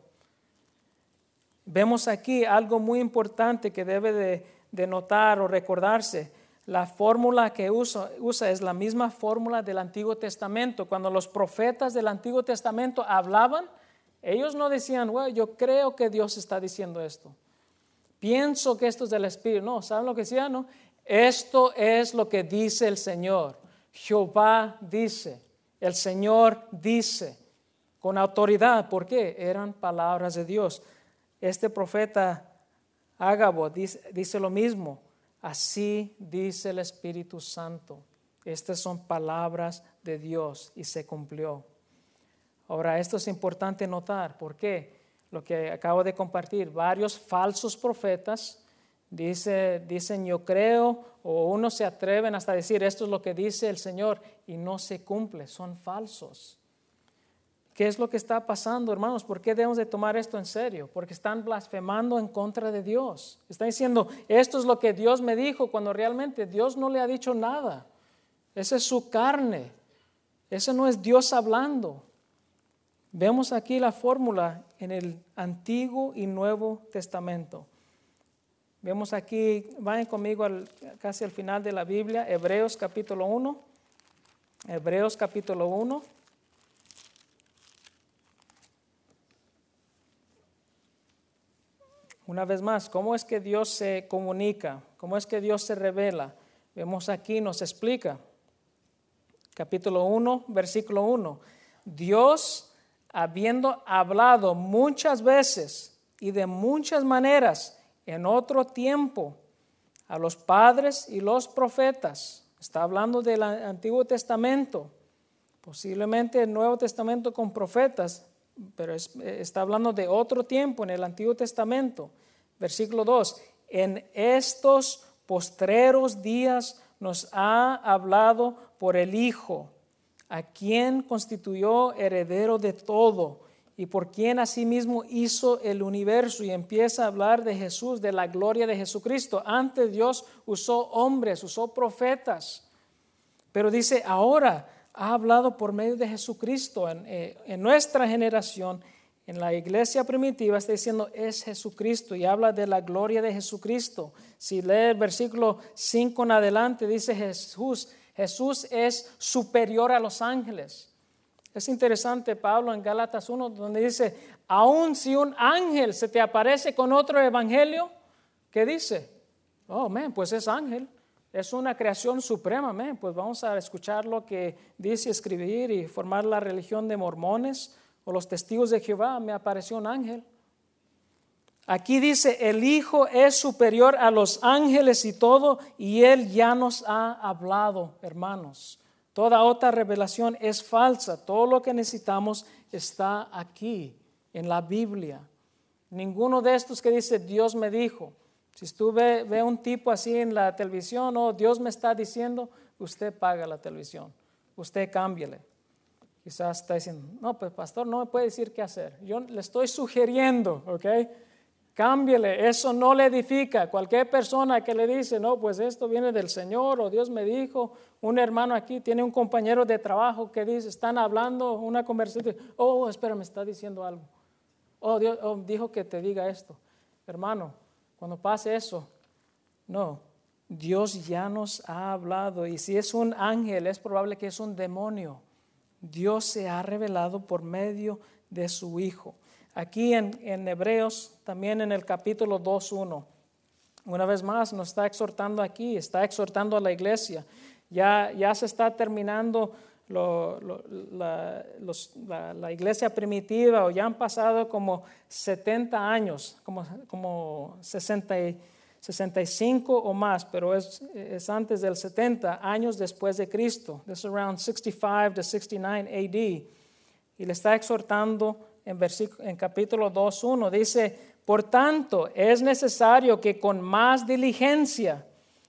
Vemos aquí algo muy importante que debe de notar o recordarse. La fórmula que usa es la misma fórmula del Antiguo Testamento. Cuando los profetas del Antiguo Testamento hablaban, ellos no decían, bueno, yo creo que Dios está diciendo esto. Pienso que esto es del Espíritu. No, ¿saben lo que decían? No? Esto es lo que dice el Señor. Jehová dice, el Señor dice, con autoridad. ¿Por qué? Eran palabras de Dios. Este profeta Ágabo dice lo mismo. Así dice el Espíritu Santo. Estas son palabras de Dios y se cumplió. Ahora, esto es importante notar. ¿Por qué? Lo que acabo de compartir, varios falsos profetas dicen yo creo, o unos se atreven hasta decir esto es lo que dice el Señor y no se cumple, son falsos. ¿Qué es lo que está pasando, hermanos? ¿Por qué debemos de tomar esto en serio? Porque están blasfemando en contra de Dios. Están diciendo, esto es lo que Dios me dijo, cuando realmente Dios no le ha dicho nada. Esa es su carne. Ese no es Dios hablando. Vemos aquí la fórmula en el Antiguo y Nuevo Testamento. Vemos aquí, vayan conmigo casi al final de la Biblia, Hebreos capítulo 1. Hebreos capítulo 1. Una vez más, ¿cómo es que Dios se comunica? ¿Cómo es que Dios se revela? Vemos aquí, nos explica. Capítulo 1, versículo 1. Dios, habiendo hablado muchas veces y de muchas maneras en otro tiempo a los padres y los profetas, está hablando del Antiguo Testamento, posiblemente el Nuevo Testamento con profetas, pero está hablando de otro tiempo en el Antiguo Testamento. Versículo 2, en estos postreros días nos ha hablado por el Hijo, a quien constituyó heredero de todo y por quien asimismo hizo el universo, y empieza a hablar de Jesús, de la gloria de Jesucristo. Antes Dios usó hombres, usó profetas, pero dice ahora ha hablado por medio de Jesucristo. En nuestra generación, en la iglesia primitiva, está diciendo es Jesucristo y habla de la gloria de Jesucristo. Si lee el versículo 5 en adelante, dice Jesús es superior a los ángeles. Es interesante Pablo en Gálatas 1, donde dice, aun si un ángel se te aparece con otro evangelio, ¿qué dice? Oh, pues es ángel. Es una creación suprema, pues vamos a escuchar lo que dice, escribir y formar la religión de mormones o los testigos de Jehová. Me apareció un ángel. Aquí dice, el Hijo es superior a los ángeles y todo, y Él ya nos ha hablado, hermanos. Toda otra revelación es falsa. Todo lo que necesitamos está aquí, en la Biblia. Ninguno de estos que dice, Dios me dijo. Si tú ve un tipo así en la televisión, Dios me está diciendo, usted paga la televisión, usted cámbiale. Quizás está diciendo, no, pues pastor, no me puede decir qué hacer. Yo le estoy sugiriendo, ¿ok? Cámbiale, eso no le edifica. Cualquier persona que le dice, no, pues esto viene del Señor o Dios me dijo, un hermano aquí tiene un compañero de trabajo que dice, están hablando una conversación, espera, me está diciendo algo. Dios dijo que te diga esto. Hermano, cuando pase eso, no, Dios ya nos ha hablado, y si es un ángel, es probable que es un demonio. Dios se ha revelado por medio de su Hijo. Aquí en Hebreos, también en el capítulo 2:1, una vez más nos está exhortando aquí, está exhortando a la iglesia. Ya se está terminando la iglesia primitiva, o ya han pasado como 70 años, como 65 o más, pero es antes del 70, años después de Cristo. This is around 65 to 69 AD. Y le está exhortando en capítulo 2:1, dice, por tanto, es necesario que con más diligencia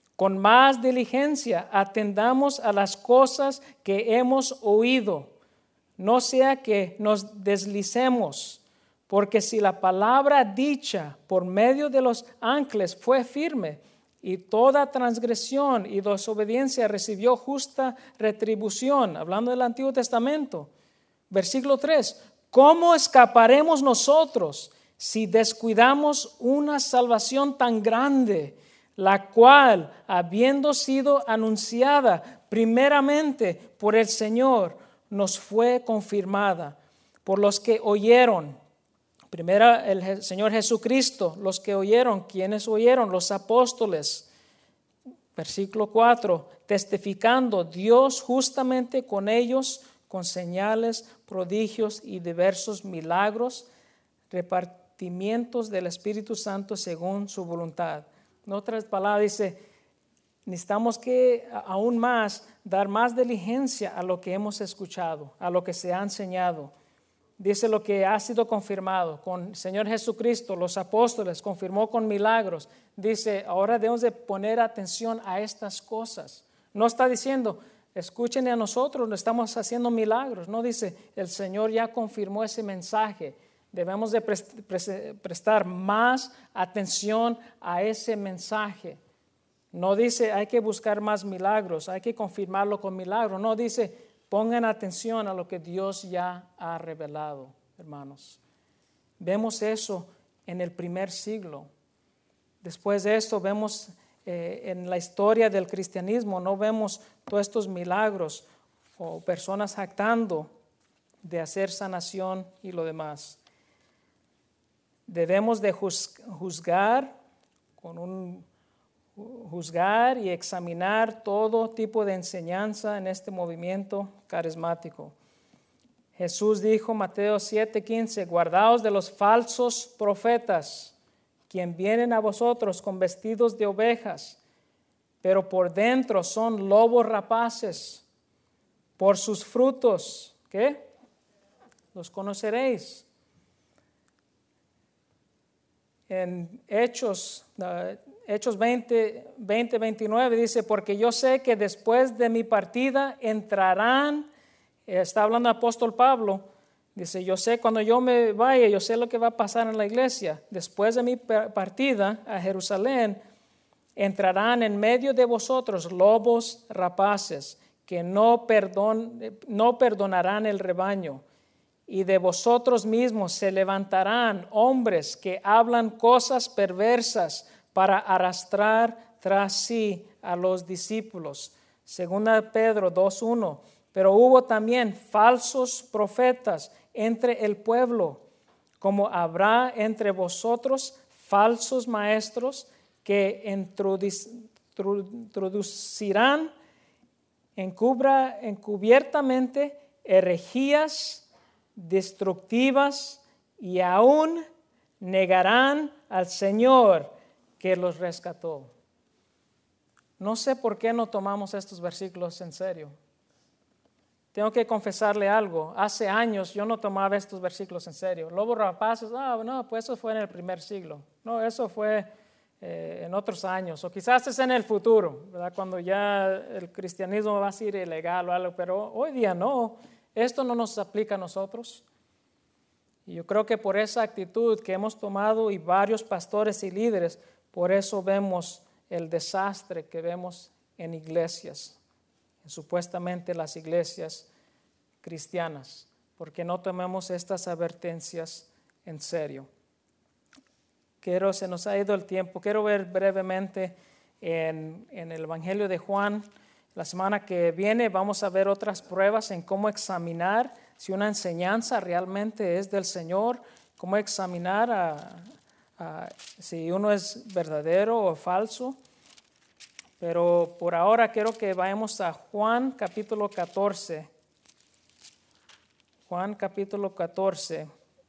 atendamos a las cosas que hemos oído, no sea que nos deslicemos, porque si la palabra dicha por medio de los ángeles fue firme, y toda transgresión y desobediencia recibió justa retribución, hablando del Antiguo Testamento, versículo 3, ¿cómo escaparemos nosotros si descuidamos una salvación tan grande, la cual, habiendo sido anunciada primeramente por el Señor, nos fue confirmada por los que oyeron? Primero el Señor Jesucristo, los que oyeron. ¿Quiénes oyeron? Los apóstoles. Versículo 4, testificando Dios justamente con ellos, con señales, prodigios y diversos milagros, repartimientos del Espíritu Santo según su voluntad. En otras palabras dice, necesitamos que aún más dar más diligencia a lo que hemos escuchado, a lo que se ha enseñado. Dice lo que ha sido confirmado con el Señor Jesucristo, los apóstoles, confirmó con milagros. Dice, ahora debemos de poner atención a estas cosas. No está diciendo, escuchen a nosotros, no estamos haciendo milagros. No dice, el Señor ya confirmó ese mensaje. Debemos de prestar más atención a ese mensaje. No dice, hay que buscar más milagros, hay que confirmarlo con milagros. No dice, pongan atención a lo que Dios ya ha revelado, hermanos. Vemos eso en el primer siglo. Después de esto vemos en la historia del cristianismo, no vemos todos estos milagros o personas jactando de hacer sanación y lo demás. debemos de juzgar y examinar todo tipo de enseñanza en este movimiento carismático. Jesús dijo, Mateo 7:15, guardaos de los falsos profetas, quien vienen a vosotros con vestidos de ovejas, pero por dentro son lobos rapaces. Por sus frutos, ¿qué? Los conoceréis. En Hechos 20:29 dice, porque yo sé que después de mi partida entrarán, está hablando el apóstol Pablo, dice, yo sé cuando yo me vaya, yo sé lo que va a pasar en la iglesia. Después de mi partida a Jerusalén, entrarán en medio de vosotros lobos rapaces, que no perdonarán el rebaño. Y de vosotros mismos se levantarán hombres que hablan cosas perversas para arrastrar tras sí a los discípulos. Segunda Pedro 2:1. Pero hubo también falsos profetas entre el pueblo, como habrá entre vosotros falsos maestros que introducirán encubiertamente herejías destructivas y aún negarán al Señor que los rescató. No sé por qué no tomamos estos versículos en serio. Tengo que confesarle algo. Hace años yo no tomaba estos versículos en serio. Lobos rapaces, no, pues eso fue en el primer siglo. No, eso fue en otros años. O quizás es en el futuro, ¿verdad? Cuando ya el cristianismo va a ser ilegal o algo. Pero hoy día no. Esto no nos aplica a nosotros. Y yo creo que por esa actitud que hemos tomado y varios pastores y líderes, por eso vemos el desastre que vemos en iglesias, supuestamente las iglesias cristianas, porque no tomamos estas advertencias en serio. Se nos ha ido el tiempo. Quiero ver brevemente en el Evangelio de Juan. La semana que viene vamos a ver otras pruebas en cómo examinar si una enseñanza realmente es del Señor, cómo examinar si uno es verdadero o falso. Pero por ahora quiero que vayamos a Juan capítulo 14. Juan capítulo 14,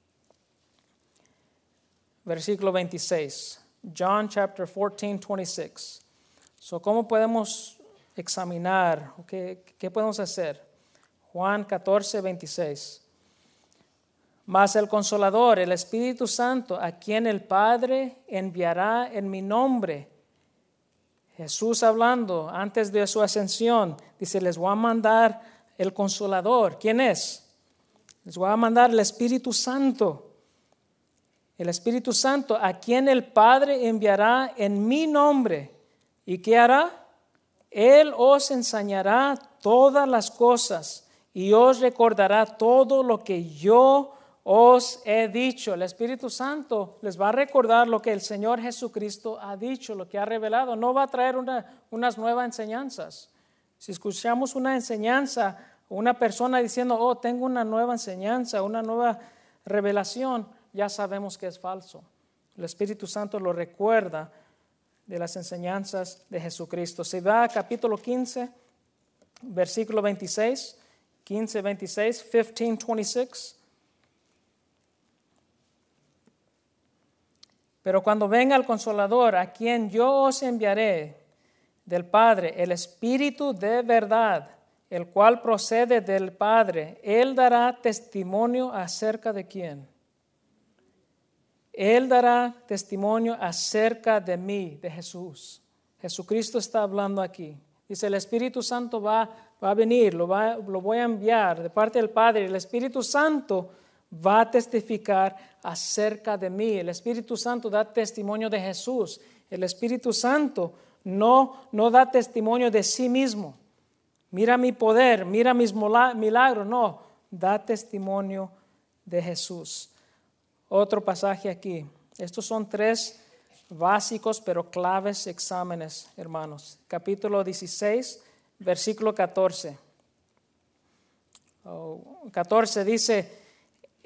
versículo 26. John chapter 14, 26. ¿Cómo podemos examinar? ¿Qué podemos hacer? Juan 14, 26. Mas el Consolador, el Espíritu Santo, a quien el Padre enviará en mi nombre. Jesús hablando antes de su ascensión, dice, les voy a mandar el Consolador. ¿Quién es? Les voy a mandar el Espíritu Santo. El Espíritu Santo, a quien el Padre enviará en mi nombre. ¿Y qué hará? Él os enseñará todas las cosas y os recordará todo lo que yo os he dicho. El Espíritu Santo les va a recordar lo que el Señor Jesucristo ha dicho, lo que ha revelado. No va a traer unas nuevas enseñanzas. Si escuchamos una enseñanza, una persona diciendo, tengo una nueva enseñanza, una nueva revelación, ya sabemos que es falso. El Espíritu Santo lo recuerda de las enseñanzas de Jesucristo. Se va a capítulo 15, versículo 26, 15, 26, 15, 26. Pero cuando venga el Consolador, a quien yo os enviaré del Padre, el Espíritu de verdad, el cual procede del Padre, Él dará testimonio acerca de quién. Él dará testimonio acerca de mí, de Jesús. Jesucristo está hablando aquí. Dice, el Espíritu Santo va a venir, lo voy a enviar de parte del Padre. El Espíritu Santo va a testificar acerca de mí. El Espíritu Santo da testimonio de Jesús. El Espíritu Santo no da testimonio de sí mismo. Mira mi poder, mira mis milagros. No, da testimonio de Jesús. Otro pasaje aquí. Estos son 3 básicos pero claves exámenes, hermanos. Capítulo 16, versículo 14. 14 dice,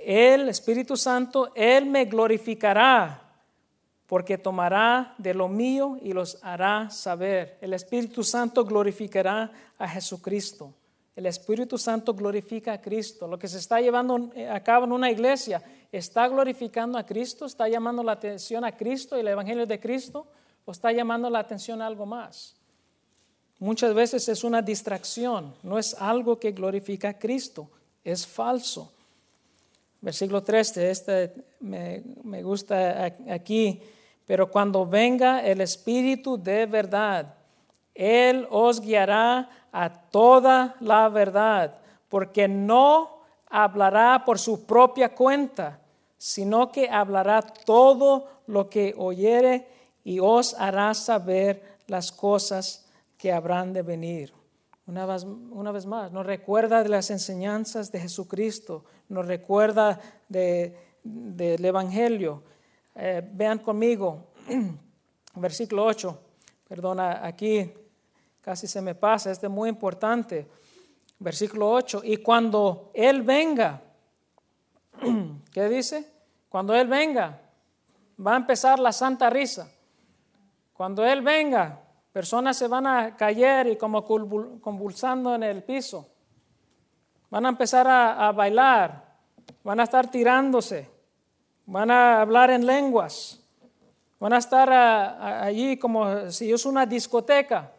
Él, Espíritu Santo, Él me glorificará, porque tomará de lo mío y los hará saber. El Espíritu Santo glorificará a Jesucristo. El Espíritu Santo glorifica a Cristo. Lo que se está llevando a cabo en una iglesia, ¿está glorificando a Cristo? ¿Está llamando la atención a Cristo y el Evangelio de Cristo? ¿O está llamando la atención a algo más? Muchas veces es una distracción, no es algo que glorifica a Cristo, es falso. Versículo 13, me gusta aquí. Pero cuando venga el Espíritu de verdad, Él os guiará a toda la verdad, porque no hablará por su propia cuenta, sino que hablará todo lo que oyere y os hará saber las cosas que habrán de venir. Una vez más, nos recuerda de las enseñanzas de Jesucristo, nos recuerda del Evangelio. Vean conmigo, versículo 8, perdona, aquí casi se me pasa, este es muy importante. Versículo 8, y cuando Él venga, ¿qué dice? Cuando Él venga, va a empezar la santa risa. Cuando Él venga, personas se van a caer y como convulsando en el piso. Van a empezar a bailar, van a estar tirándose, van a hablar en lenguas, van a estar allí como si es una discoteca.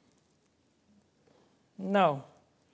No.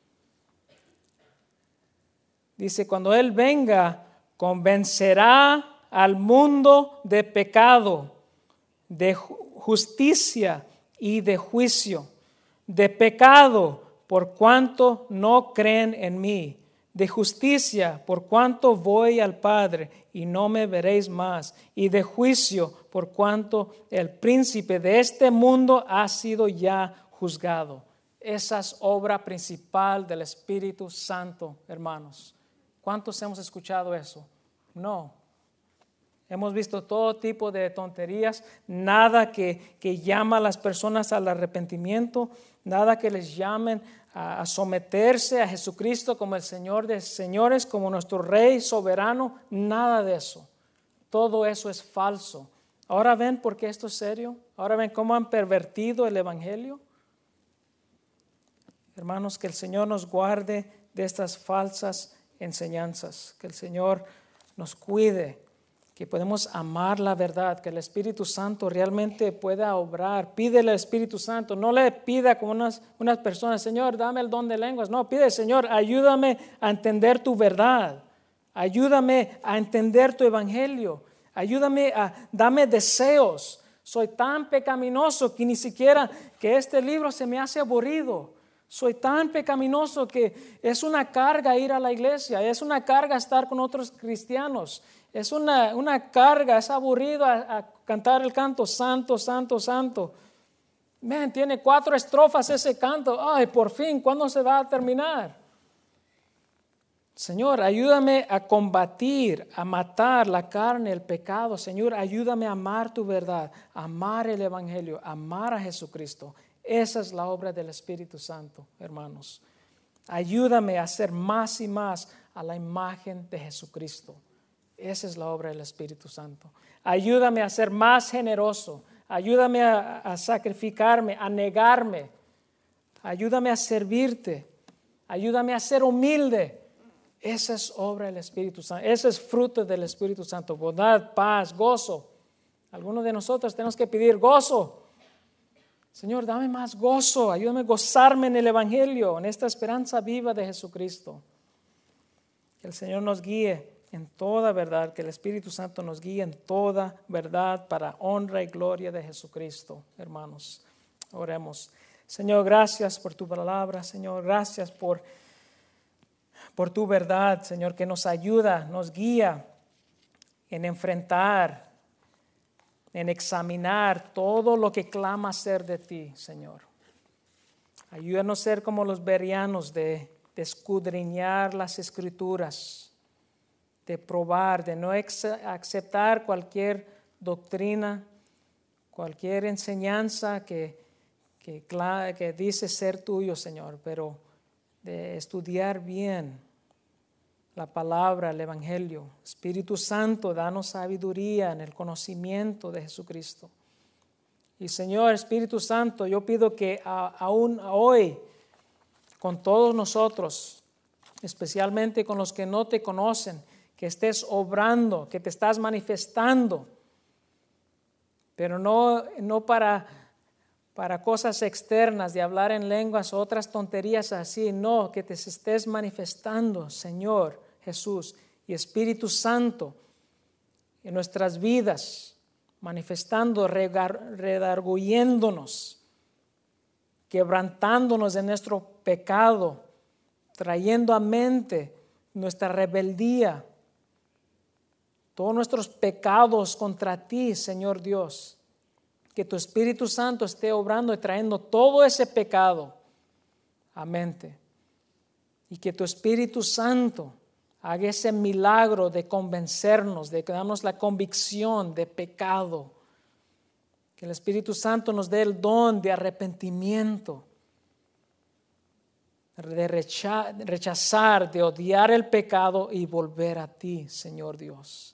Dice, cuando Él venga, convencerá al mundo de pecado, de justicia y de juicio. De pecado, por cuanto no creen en mí. De justicia, por cuanto voy al Padre y no me veréis más. Y de juicio, por cuanto el príncipe de este mundo ha sido ya juzgado. Esa es obra principal del Espíritu Santo, hermanos. ¿Cuántos hemos escuchado eso? No. Hemos visto todo tipo de tonterías, nada que llama a las personas al arrepentimiento, nada que les llamen a someterse a Jesucristo como el Señor de señores, como nuestro Rey soberano, nada de eso. Todo eso es falso. Ahora ven por qué esto es serio. Ahora ven cómo han pervertido el Evangelio. Hermanos, que el Señor nos guarde de estas falsas enseñanzas, que el Señor nos cuide, que podemos amar la verdad, que el Espíritu Santo realmente pueda obrar. Pídele al Espíritu Santo, no le pida como unas personas, Señor, dame el don de lenguas. No, pide, Señor, ayúdame a entender tu verdad, ayúdame a entender tu evangelio, ayúdame dame deseos. Soy tan pecaminoso que ni siquiera que este libro se me hace aburrido. Soy tan pecaminoso que es una carga ir a la iglesia, es una carga estar con otros cristianos. Es una carga, es aburrido a cantar el canto, santo, santo, santo. Man, tiene 4 estrofas ese canto. Ay, por fin, ¿cuándo se va a terminar? Señor, ayúdame a combatir, a matar la carne, el pecado. Señor, ayúdame a amar tu verdad, a amar el Evangelio, a amar a Jesucristo. Esa es la obra del Espíritu Santo, hermanos. Ayúdame a ser más y más a la imagen de Jesucristo. Esa es la obra del Espíritu Santo. Ayúdame a ser más generoso. Ayúdame a sacrificarme, a negarme. Ayúdame a servirte. Ayúdame a ser humilde. Esa es obra del Espíritu Santo. Ese es fruto del Espíritu Santo. Bondad, paz, gozo. Algunos de nosotros tenemos que pedir gozo. Señor, dame más gozo. Ayúdame a gozarme en el Evangelio, en esta esperanza viva de Jesucristo. Que el Señor nos guíe en toda verdad, que el Espíritu Santo nos guíe en toda verdad para honra y gloria de Jesucristo, hermanos. Oremos. Señor, gracias por tu palabra. Señor, gracias por tu verdad, Señor, que nos ayuda, nos guía en enfrentar, en examinar todo lo que clama ser de ti, Señor. Ayúdanos a ser como los bereanos de escudriñar las Escrituras, de probar, de no aceptar cualquier doctrina, cualquier enseñanza que dice ser tuyo, Señor, pero de estudiar bien la palabra, el Evangelio. Espíritu Santo, danos sabiduría en el conocimiento de Jesucristo. Y Señor, Espíritu Santo, yo pido que aún hoy, con todos nosotros, especialmente con los que no te conocen, que estés obrando, que te estás manifestando, pero no para cosas externas de hablar en lenguas o otras tonterías así, no, que te estés manifestando, Señor Jesús y Espíritu Santo, en nuestras vidas, manifestando, redarguyéndonos, quebrantándonos de nuestro pecado, trayendo a mente nuestra rebeldía, todos nuestros pecados contra ti, Señor Dios. Que tu Espíritu Santo esté obrando y trayendo todo ese pecado a mente. Y que tu Espíritu Santo haga ese milagro de convencernos, de darnos la convicción de pecado. Que el Espíritu Santo nos dé el don de arrepentimiento, de rechazar, de odiar el pecado y volver a ti, Señor Dios.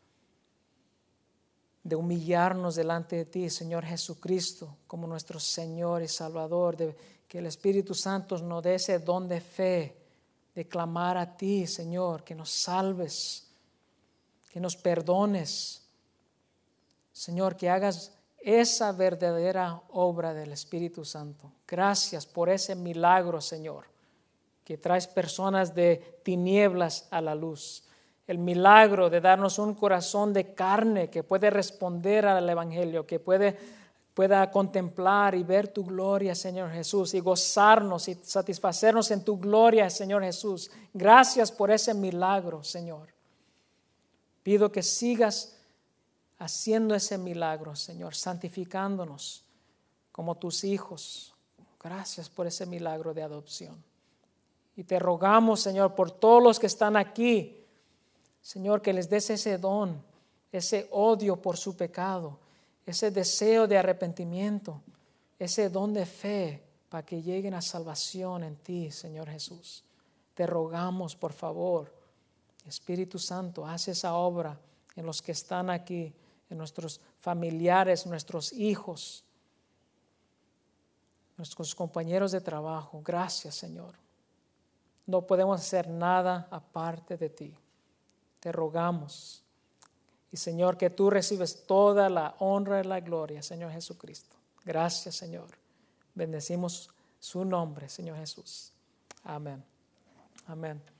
De humillarnos delante de ti, Señor Jesucristo, como nuestro Señor y Salvador, de que el Espíritu Santo nos dé ese don de fe, de clamar a ti, Señor, que nos salves, que nos perdones. Señor, que hagas esa verdadera obra del Espíritu Santo. Gracias por ese milagro, Señor, que traes personas de tinieblas a la luz. El milagro de darnos un corazón de carne que puede responder al Evangelio, que pueda contemplar y ver tu gloria, Señor Jesús, y gozarnos y satisfacernos en tu gloria, Señor Jesús. Gracias por ese milagro, Señor. Pido que sigas haciendo ese milagro, Señor, santificándonos como tus hijos. Gracias por ese milagro de adopción. Y te rogamos, Señor, por todos los que están aquí, Señor, que les des ese don, ese odio por su pecado, ese deseo de arrepentimiento, ese don de fe para que lleguen a salvación en ti, Señor Jesús. Te rogamos, por favor, Espíritu Santo, haz esa obra en los que están aquí, en nuestros familiares, nuestros hijos, nuestros compañeros de trabajo. Gracias, Señor. No podemos hacer nada aparte de ti. Te rogamos. Y Señor, que tú recibes toda la honra y la gloria, Señor Jesucristo. Gracias, Señor. Bendecimos su nombre, Señor Jesús. Amén. Amén.